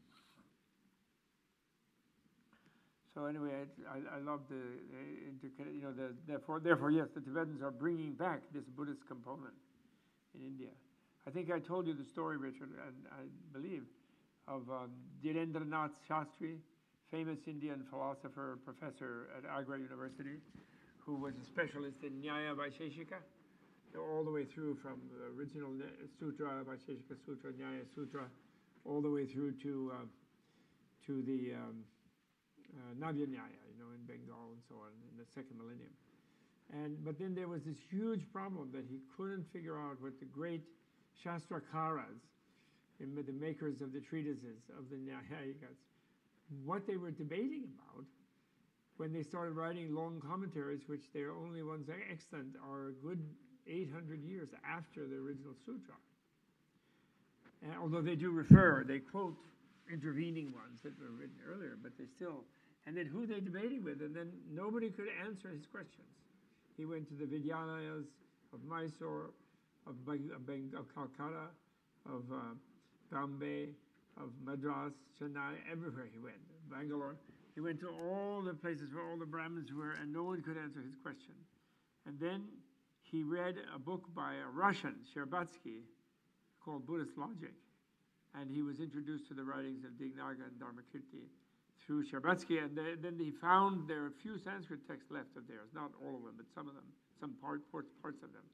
So anyway, I love therefore, yes, the Tibetans are bringing back this Buddhist component in India. I think I told you the story, Richard, and I believe, of Dhirendranath Shastri, famous Indian philosopher, professor at Agra University, who was a specialist in Nyaya Vaisheshika, all the way through from the original Sutra, Vaisheshika Sutra, Nyaya Sutra, all the way through to the Navya Nyaya, in Bengal and so on, in the second millennium. But then there was this huge problem that he couldn't figure out what the great Shastrakaras, the makers of the treatises of the Nyayikas, what they were debating about when they started writing long commentaries, which their only ones extant are a good 800 years after the original sutra. And although they quote intervening ones that were written earlier, but they still, and then who they debating with, and then nobody could answer his questions. He went to the Vidyalayas of Mysore, of Calcutta, of Bombay, of Madras, Chennai, everywhere he went, Bangalore. He went to all the places where all the Brahmins were, and no one could answer his question. And then he read a book by a Russian, Sherbatsky, called Buddhist Logic. And he was introduced to the writings of Dignaga and Dharmakirti through Sherbatsky. And then he found there are a few Sanskrit texts left of theirs, not all of them, but some of them, some parts of them.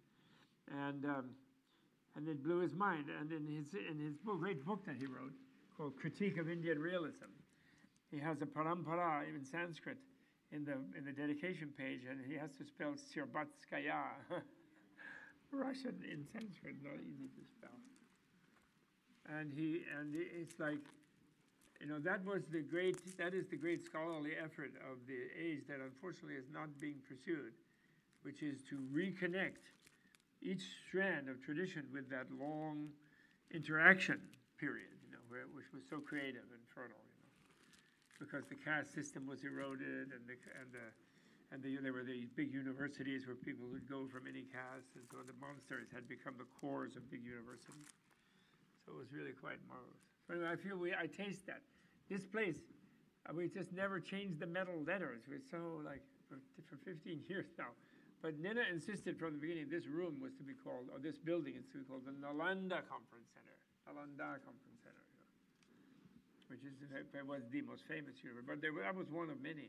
And it blew his mind. And in his book, great book that he wrote, called Critique of Indian Realism, he has a parampara in Sanskrit in the dedication page, and he has to spell Sherbatskaya, Russian in Sanskrit, not easy to spell. And it's like, that is the great scholarly effort of the age that unfortunately is not being pursued, which is to reconnect each strand of tradition with that long interaction period, which was so creative and fertile, because the caste system was eroded, and there were these big universities where people would go from any caste, and so the monasteries had become the cores of big universities. So it was really quite marvelous. So anyway, I feel I taste that. This place, we just never changed the metal letters. We're so for 15 years now. But Nina insisted from the beginning this room was to be called, or this building is to be called the Nalanda Conference Center. Nalanda Conference Center. which is was the most famous universe, but that was one of many.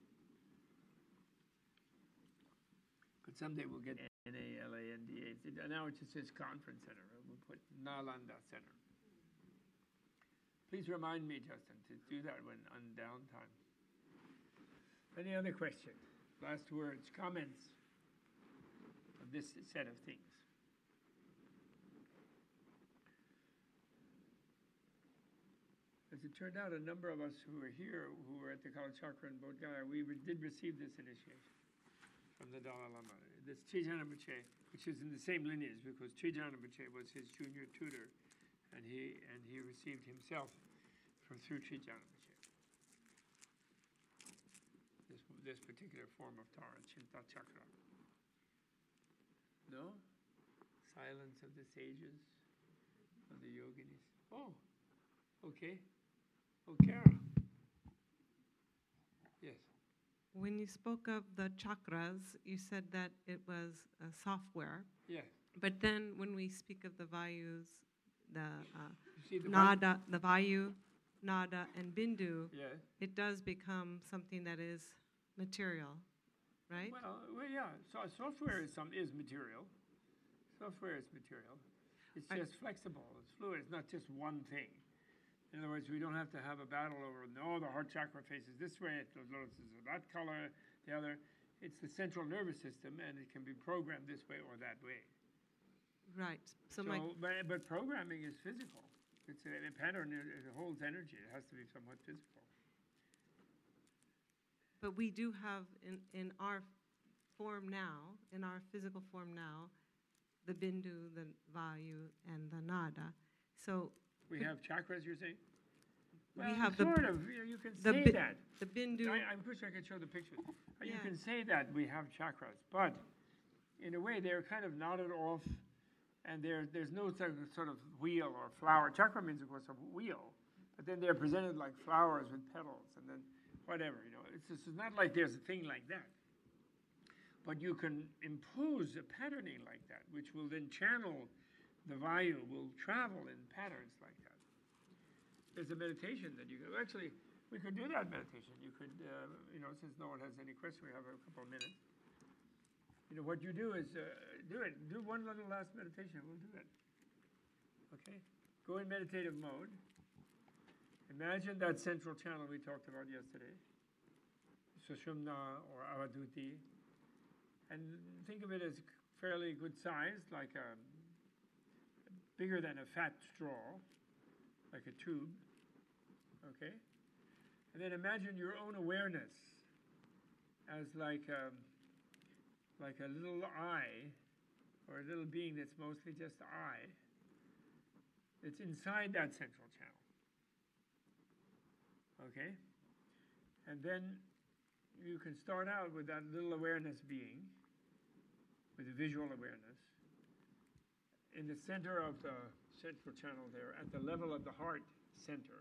But someday we'll get NALANDA. Now it just says Conference Center. We'll put Nalanda Center. Please remind me, Justin, to do that when on downtime. Any other questions? Last words, comments of this set of things? As it turned out, a number of us who were here, who were at the Kalachakra in Bodh Gaya, we did receive this initiation from the Dalai Lama. This Trijang Rinpoche, which is in the same lineage, because Trijang Rinpoche was his junior tutor, and he received himself through Trijang Rinpoche. This particular form of Tara, Chinta Chakra. No? Silence of the sages, of the yoginis. Oh, okay. Oh, Kara. Yes. When you spoke of the chakras, you said that it was a software. Yes. But then when we speak of the Vayus, the the Nada, the Vayu, Nada, and Bindu, yes. It does become something that is material, right? Well, yeah. So software is material. Software is material. It's just flexible. It's fluid. It's not just one thing. In other words, we don't have to have a battle over, no, the heart chakra faces this way, it lotus is that color, the other. It's the central nervous system, and it can be programmed this way or that way. Right. But programming is physical. It's a pattern. It holds energy. It has to be somewhat physical. But we do have in our form now, in our physical form now, the Bindu, the Vayu, and the Nada. So we have chakras, you're saying? We Well, have sort of. You can say that. The Bindu. I wish I could show the picture. You Yeah. can say that we have chakras, but in a way they're kind of knotted off, and there's no sort of wheel or flower. Chakra means, of course, a wheel, but then they're presented like flowers with petals, and then whatever, It's not like there's a thing like that. But you can impose a patterning like that, which will then channel the Vayu, will travel in patterns like that. There's a meditation that you can, actually, we could do that meditation. You could, since no one has any question, we have a couple of minutes. What you do is do it. Do one little last meditation. We'll do it. Okay? Go in meditative mode. Imagine that central channel we talked about yesterday, Sushumna or Avaduti, and think of it as fairly good size, like bigger than a fat straw, like a tube. Okay? And then imagine your own awareness as like a little eye, or a little being that's mostly just eye. It's inside that central channel. Okay? And then you can start out with that little awareness being, with the visual awareness, in the center of the central channel there, at the level of the heart center.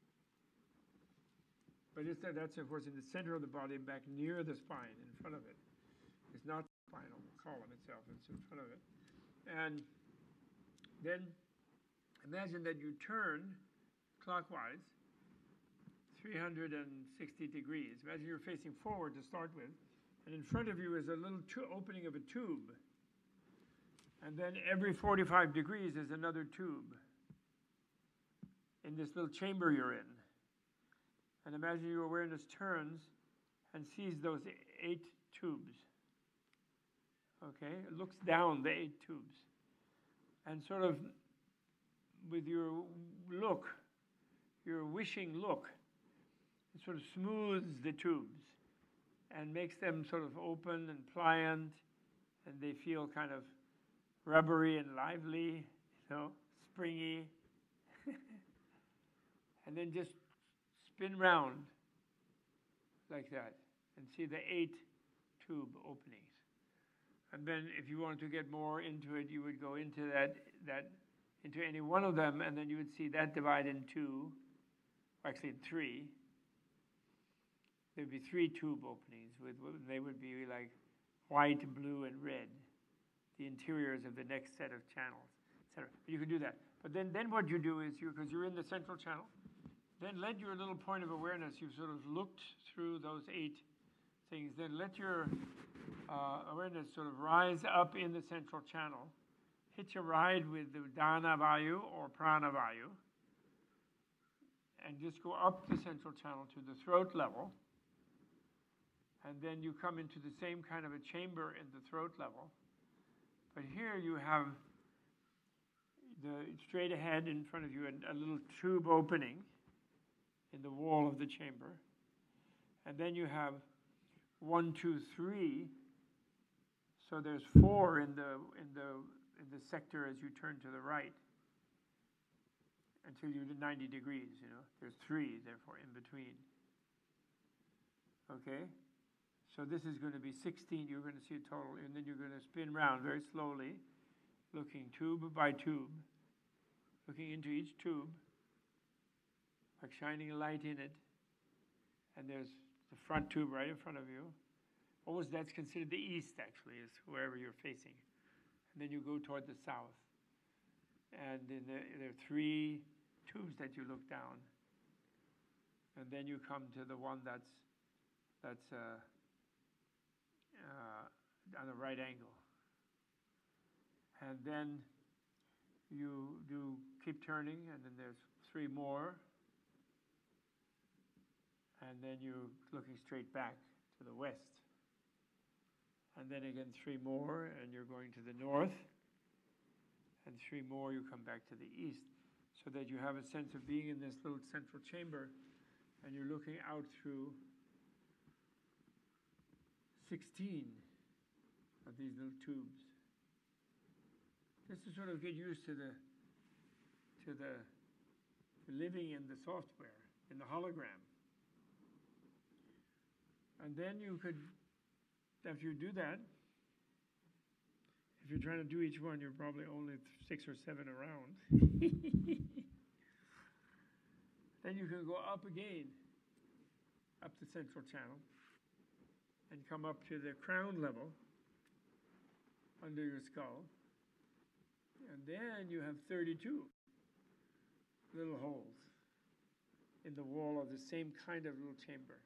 But that's, of course, in the center of the body, back near the spine, in front of it. It's not the spinal column itself, it's in front of it. And then imagine that you turn clockwise 360 degrees. Imagine you're facing forward to start with, and in front of you is a little opening of a tube. And then every 45 degrees is another tube in this little chamber you're in. And imagine your awareness turns and sees those 8 tubes. Okay? It looks down the 8 tubes. And sort of with your look, your wishing look, it sort of smooths the tubes and makes them sort of open and pliant, and they feel kind of rubbery and lively, springy. And then just spin round like that and see the 8 tube openings. And then if you want to get more into it, you would go into into any one of them, and then you would see that divide in 2, actually in 3. There'd be 3 tube openings. They would be like white, blue, and red, the interiors of the next set of channels, etc. You can do that. But then what you do is, because you're in the central channel, Then let your little point of awareness, you've sort of looked through those 8 things, then let your awareness sort of rise up in the central channel. Hitch a ride with the Dana Vayu or Prana Vayu, and just go up the central channel to the throat level. And then you come into the same kind of a chamber in the throat level. But here you have straight ahead in front of you a little tube opening in the wall of the chamber. And then you have 1, 2, 3. So there's 4 in the sector as you turn to the right until you're at 90 degrees, you know. There's 3, therefore, in between. Okay? So this is going to be 16. You're going to see a total, and then you're going to spin round very slowly, looking tube by tube, looking into each tube, like shining a light in it. And there's the front tube right in front of you. Almost that's considered the east, actually, is wherever you're facing. And then you go toward the south. And then there are 3 tubes that you look down. And then you come to the one that's on a right angle. And then you keep turning, and then there's 3 more. And then you're looking straight back to the west. And then again 3 more, and you're going to the north. And 3 more, you come back to the east. So that you have a sense of being in this little central chamber, and you're looking out through 16 of these little tubes. Just to sort of get used to the living in the software, in the hologram. And then you could, after you do that, if you're trying to do each one, you're probably only 6 or 7 around. Then you can go up again, up the central channel, and come up to the crown level under your skull. And then you have 32 little holes in the wall of the same kind of little chamber.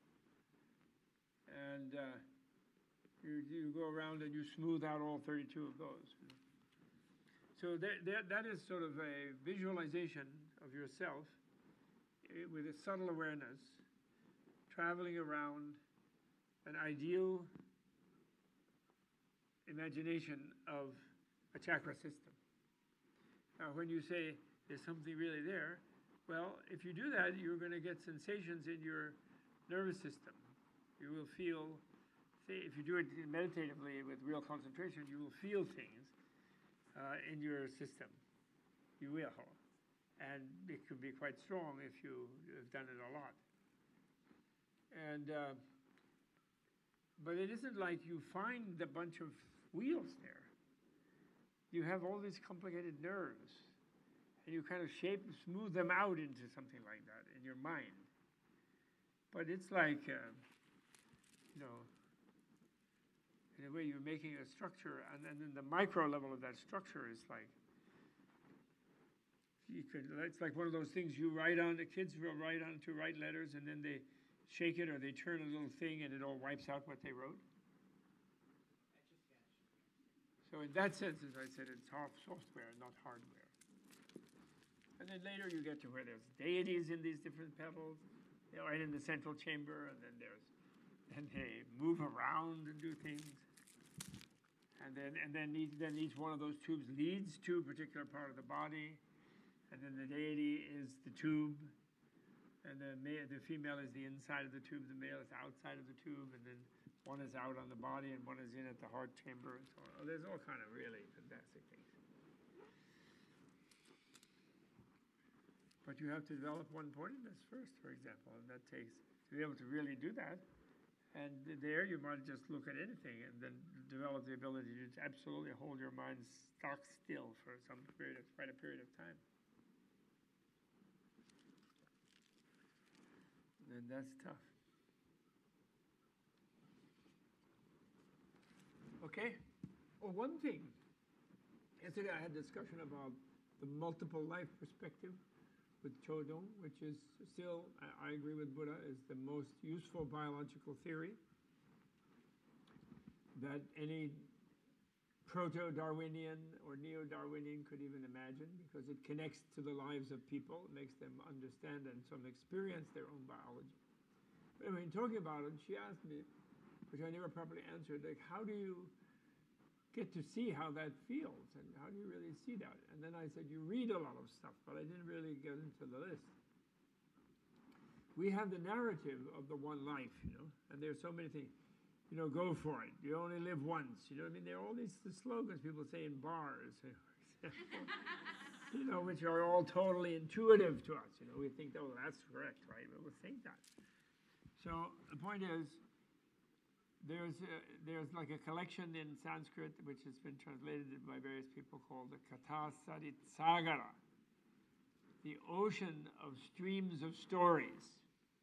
And you go around and you smooth out all 32 of those. So that is sort of a visualization of yourself with a subtle awareness, traveling around an ideal imagination of a chakra system. Now, when you say there's something really there, well, if you do that, you're going to get sensations in your nervous system. You will feel, if you do it meditatively with real concentration, you will feel things in your system. You will. And it can be quite strong if you have done it a lot. And but it isn't like you find a bunch of wheels there. You have all these complicated nerves, and you kind of smooth them out into something like that in your mind. But it's like, in a way you're making a structure, and then the micro level of that structure is like, it's like one of those things you write on, the kids will write on to write letters, and then they shake it or they turn a little thing and it all wipes out what they wrote. So in that sense, as I said, it's software, not hardware. And then later you get to where there's deities in these different pebbles, right in the central chamber, and then they move around and do things. And then each one of those tubes leads to a particular part of the body. And then the deity is the tube, and the female is the inside of the tube, the male is outside of the tube, and then one is out on the body and one is in at the heart chamber and so on. There's all kind of really fantastic things. But you have to develop one-pointedness first, for example, and that takes, to be able to really do that. And there you might just look at anything and then develop the ability to absolutely hold your mind stock still for quite a period of time. And that's tough. Okay? Well, one thing, yesterday I had a discussion about the multiple life perspective, with Chodong, which is still, I agree with Buddha, is the most useful biological theory that any proto-Darwinian or neo-Darwinian could even imagine, because it connects to the lives of people, it makes them understand and sort of experience their own biology. But anyway, talking about it, she asked me, which I never properly answered, like, how do you get to see how that feels, and how do you really see that? And then I said, you read a lot of stuff, but I didn't really get into the list. We have the narrative of the one life, and there's so many things. Go for it. You only live once. You know what I mean? There are all these slogans people say in bars, which are all totally intuitive to us. We think, oh, that's correct, right? We think that. So the point is, there's like a collection in Sanskrit which has been translated by various people called the Katha Sarit Sagara, the ocean of streams of stories.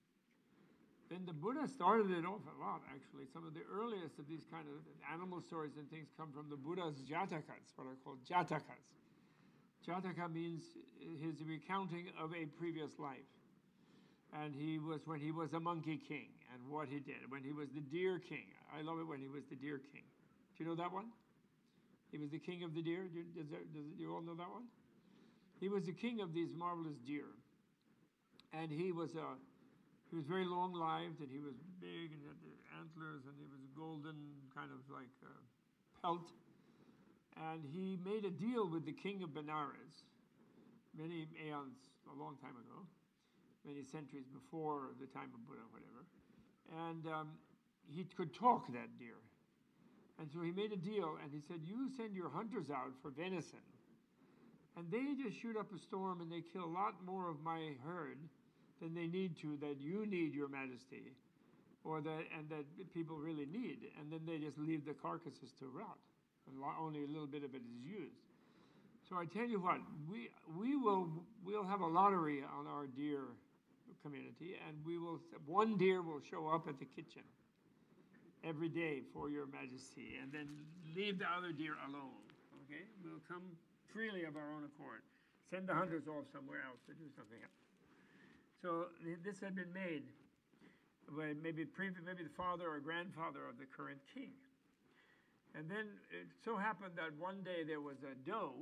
Then the Buddha started it off a lot, actually. Some of the earliest of these kind of animal stories and things come from the Buddha's Jatakas, what are called Jatakas. Jataka means his recounting of a previous life. And when he was a monkey king, and what he did. When he was the deer king. I love it when he was the deer king. Do you know that one? He was the king of the deer. Do you all know that one? He was the king of these marvelous deer. And he was very long-lived, and he was big, and had the antlers, and he was golden, kind of like pelt. And he made a deal with the king of Benares many aeons, a long time ago, many centuries before the time of Buddha, whatever. And he could talk, that deer. And so he made a deal, and he said, you send your hunters out for venison, and they just shoot up a storm, and they kill a lot more of my herd than they need to, that you need, Your Majesty, and that people really need. And then they just leave the carcasses to rot, and only a little bit of it is used. So I tell you what, we'll have a lottery on our deer community, and one deer will show up at the kitchen every day for Your Majesty, and then leave the other deer alone. Okay, we'll come freely of our own accord. Send the hunters off somewhere else to do something else. So this had been made by maybe the father or grandfather of the current king. And then it so happened that one day there was a doe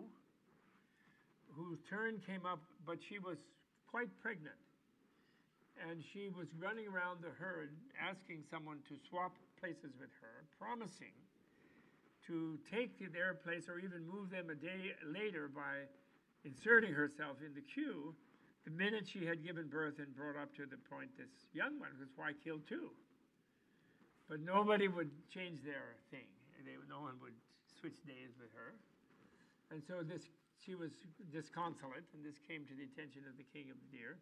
whose turn came up, but she was quite pregnant. And she was running around the herd asking someone to swap places with her, promising to take their place or even move them a day later by inserting herself in the queue the minute she had given birth and brought up to the point this young one, because why kill two? But nobody would change their thing. No one would switch days with her. And so she was disconsolate, and this came to the attention of the king of the deer.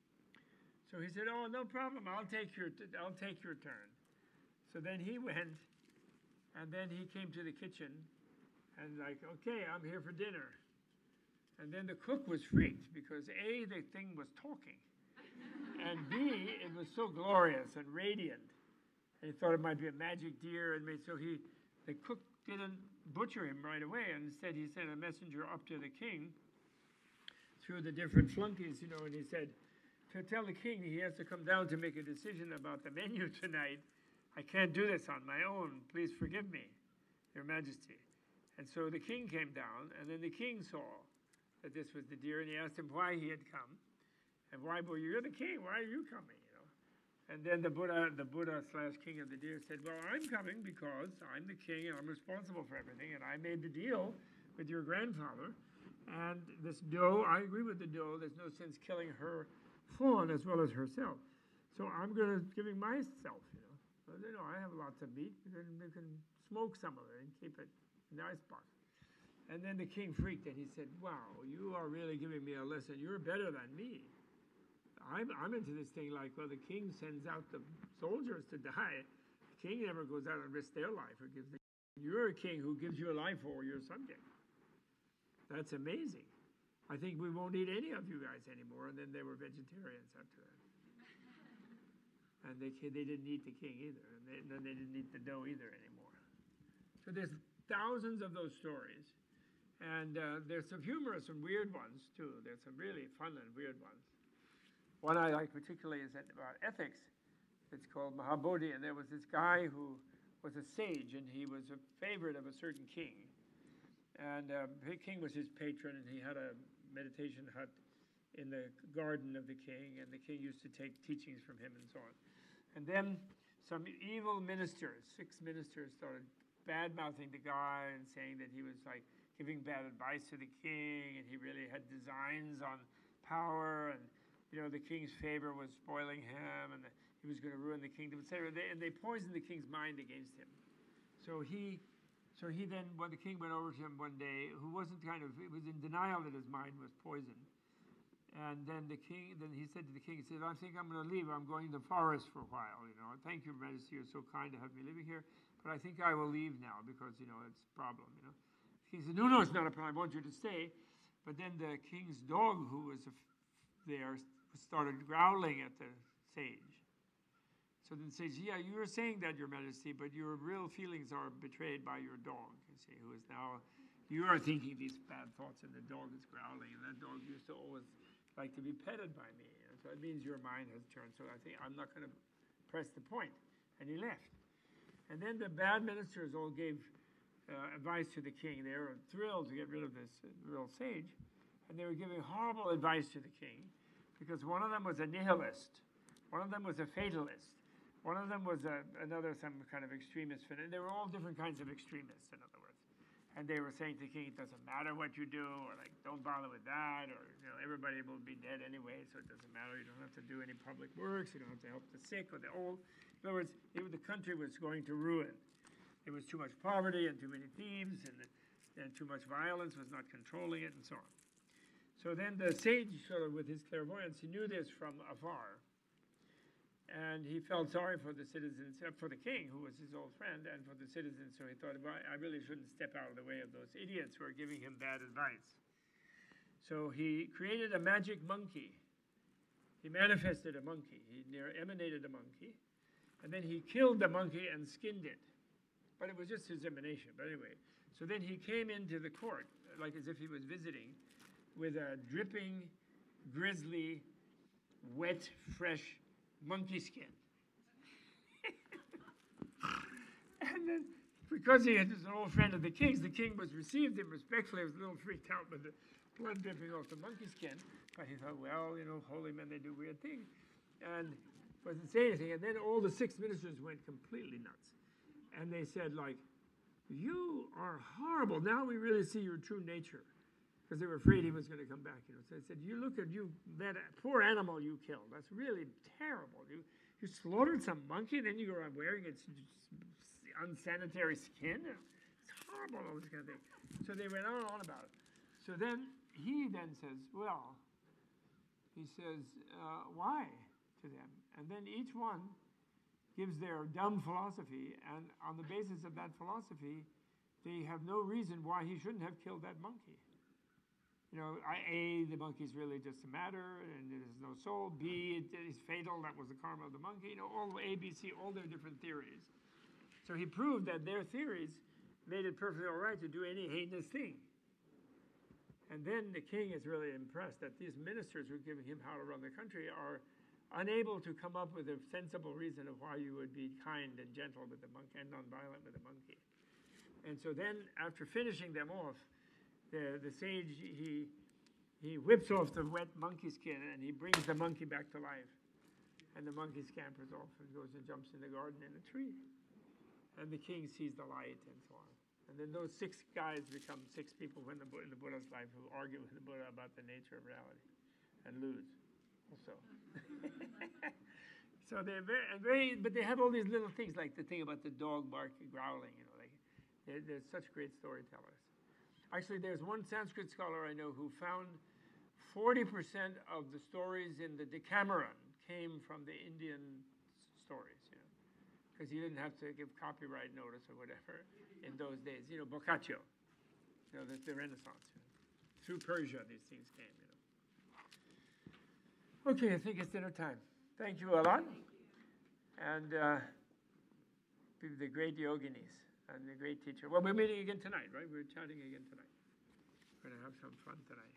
So he said, oh, no problem, I'll take your turn. So then he went, and then he came to the kitchen, and like, okay, I'm here for dinner. And then the cook was freaked because A, the thing was talking, and B, it was so glorious and radiant. And he thought it might be a magic deer, and so the cook didn't butcher him right away, and instead he sent a messenger up to the king through the different flunkies, and he said, to tell the king he has to come down to make a decision about the menu tonight. I can't do this on my own. Please forgive me, Your Majesty. And so the king came down, and then the king saw that this was the deer, and he asked him why he had come, and why, well, you're the king, why are you coming, And then the Buddha/king of the deer said, well, I'm coming because I'm the king, and I'm responsible for everything, and I made the deal with your grandfather, and this doe, I agree with the doe, there's no sense killing her fawn as well as herself, so I'm giving myself, I have lots of meat, we can smoke some of it and keep it in the icebox. And then the king freaked, and he said, wow, you are really giving me a lesson. You're better than me. I'm into this thing like, well, the king sends out the soldiers to die. The king never goes out and risks their life. You're a king who gives your life for your subject. That's amazing. I think we won't eat any of you guys anymore. And then they were vegetarians after that. And they didn't eat the king either. And then they didn't eat the doe either anymore. So there's thousands of those stories. And there's some humorous and weird ones too. There's some really fun and weird ones. One I like particularly is about ethics. It's called Mahabodhi, and there was this guy who was a sage, and he was a favorite of a certain king. And the king was his patron, and he had a meditation hut in the garden of the king, and the king used to take teachings from him and so on. And then some evil ministers, 6 ministers, started bad-mouthing the guy and saying that he was like giving bad advice to the king, and he really had designs on power, and the king's favor was spoiling him, and he was going to ruin the kingdom, etc. And they poisoned the king's mind against him. So he then, when the king went over to him one day, who wasn't it was in denial that his mind was poisoned. And then he said to the king, he said, I think I'm going to leave. I'm going to the forest for a while, Thank you, Your Majesty, you're so kind to have me living here. But I think I will leave now because, it's a problem, The king said, no, it's not a problem. I want you to stay. But then the king's dog, who was there, started growling at the sage. So then the sage, yeah, you were saying that, Your Majesty, but your real feelings are betrayed by your dog, who is now, you are thinking these bad thoughts, and the dog is growling, and that dog used to always like to be petted by me. So it means your mind has turned. So I think I'm not going to press the point. And he left. And then the bad ministers all gave advice to the king. They were thrilled to get rid of this real sage. And they were giving horrible advice to the king because one of them was a nihilist. One of them was a fatalist. One of them was some kind of extremist. And they were all different kinds of extremists, in other words. And they were saying to the king, it doesn't matter what you do, or like, don't bother with that, or everybody will be dead anyway, so it doesn't matter. You don't have to do any public works. You don't have to help the sick or the old. In other words, the country was going to ruin. There was too much poverty and too many thieves, and too much violence was not controlling it, and so on. So then the sage, sort of with his clairvoyance, he knew this from afar. And he felt sorry for the citizens, for the king, who was his old friend, and for the citizens. So he thought, well, I really shouldn't step out of the way of those idiots who are giving him bad advice. So he created a magic monkey. He manifested a monkey. He emanated a monkey. And then he killed the monkey and skinned it. But it was just his emanation. But anyway, so then he came into the court, like as if he was visiting, with a dripping, grisly, wet, fresh monkey skin. And then, because he was an old friend of the king's, the king received him respectfully. He was a little freaked out with the blood dripping off the monkey skin. But he thought, well, holy men, they do weird things. And wasn't saying anything. And then all the 6 ministers went completely nuts. And they said, like, you are horrible. Now we really see your true nature. Because they were afraid he was going to come back, So they said, you look at that poor animal you killed. That's really terrible. You slaughtered some monkey, and then you go around wearing its unsanitary skin. It's horrible, all this kind of thing. So they went on and on about it. So then he says, why to them? And then each one gives their dumb philosophy, and on the basis of that philosophy, they have no reason why he shouldn't have killed that monkey. A, the monkey's really just a matter, and there's no soul. B, it is fatal. That was the karma of the monkey. All A, B, C, all their different theories. So he proved that their theories made it perfectly all right to do any heinous thing. And then the king is really impressed that these ministers who are giving him how to run the country are unable to come up with a sensible reason of why you would be kind and gentle with the monkey and nonviolent with the monkey. And so then, after finishing them off, the sage, he whips off the wet monkey skin, and he brings the monkey back to life. And the monkey scampers off and goes and jumps in the garden in a tree. And the king sees the light and so on. And then those 6 guys become 6 people in the Buddha's life who argue with the Buddha about the nature of reality and lose also. So they're very, but they have all these little things, like the thing about the dog barking, growling, they're such great storytellers. Actually, there's one Sanskrit scholar I know who found 40% of the stories in the Decameron came from the Indian stories, because you didn't have to give copyright notice or whatever in those days. Boccaccio, the Renaissance. Through Persia, these things came, Okay, I think it's dinner time. Thank you a lot. And the great yoginis and the great teacher. Well, we're meeting again tonight, right? We're chatting again tonight. We're gonna have some fun tonight.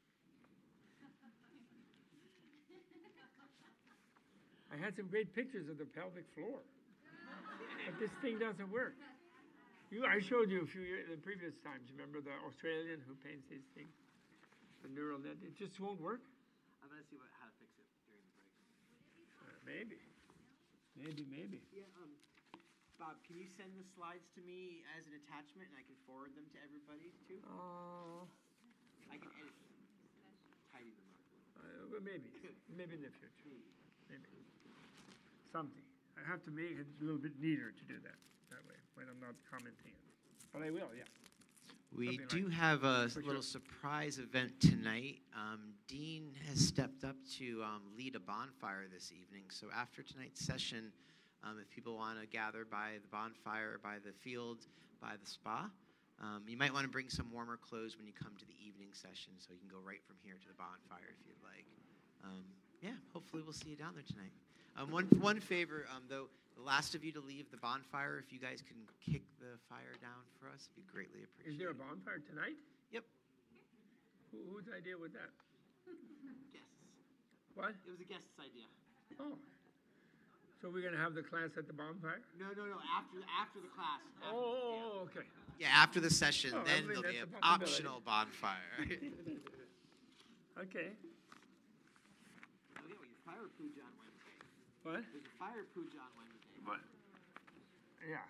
I had some great pictures of the pelvic floor, but this thing doesn't work. I showed you a few the previous times. Remember the Australian who paints these things? The neural net. It just won't work. I'm gonna see how to fix it during the break. Maybe. Yeah. Bob, can you send the slides to me as an attachment, and I can forward them to everybody too? I can edit them, tidy them up. Well, maybe in the future. Maybe something. I have to make it a little bit neater to do that way when I'm not commenting it. But I will, yeah. We Something do like have a For little sure. surprise event tonight. Dean has stepped up to lead a bonfire this evening. So after tonight's session, if people want to gather by the bonfire, by the field, by the spa, you might want to bring some warmer clothes when you come to the evening session so you can go right from here to the bonfire if you'd like. Yeah, hopefully we'll see you down there tonight. One favor, though, the last of you to leave the bonfire, if you guys can kick the fire down for us, it'd be greatly appreciated. Is there a bonfire tonight? Yep. Whose idea was that? Guests. What? It was a guest's idea. Oh. So we're gonna have the class at the bonfire? No. After the class. Oh, okay. Yeah, after the session, Oh, I then mean, there'll be that's an a possibility. optional bonfire. Okay. Oh yeah, well, your fire puja on Wednesday. What? There's a fire puja on Wednesday. What? Yeah.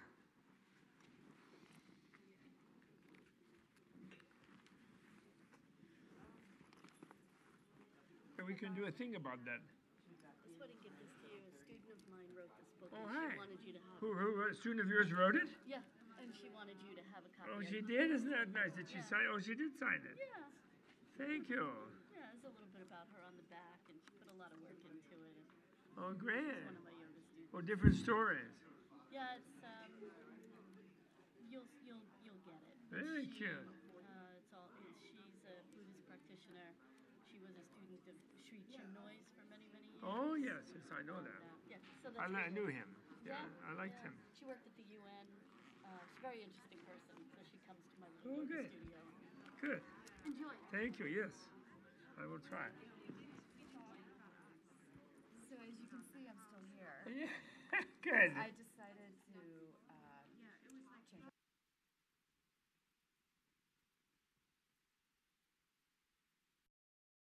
And we can do a thing about that. Just want to give this to you. A student of mine wrote this book, Oh, and hi. she wanted you to have A student of yours wrote it? Yeah, and she wanted you to have a copy. Oh, of she it. did? Isn't that nice? Did she sign? Oh, she did sign it. Yeah, Thank you. yeah. There's a little bit about her on the back, and she put a lot of work into it. And Oh, it's great. one of my younger students. Oh, different stories. Yeah, it's you'll get it. Very She, cute. she's a Buddhist practitioner. She was a student of Sri Chinmoy's for many years. Oh, yes, I know that. Yeah, so that's I really knew good. him. Yeah, I liked yeah. him. She worked at the UN. She's a very interesting person, so she comes to my Oh, little yoga good. studio. Good. Enjoy. Thank you. Yes, I will try. So as you can see, I'm still here. Yeah, good. I just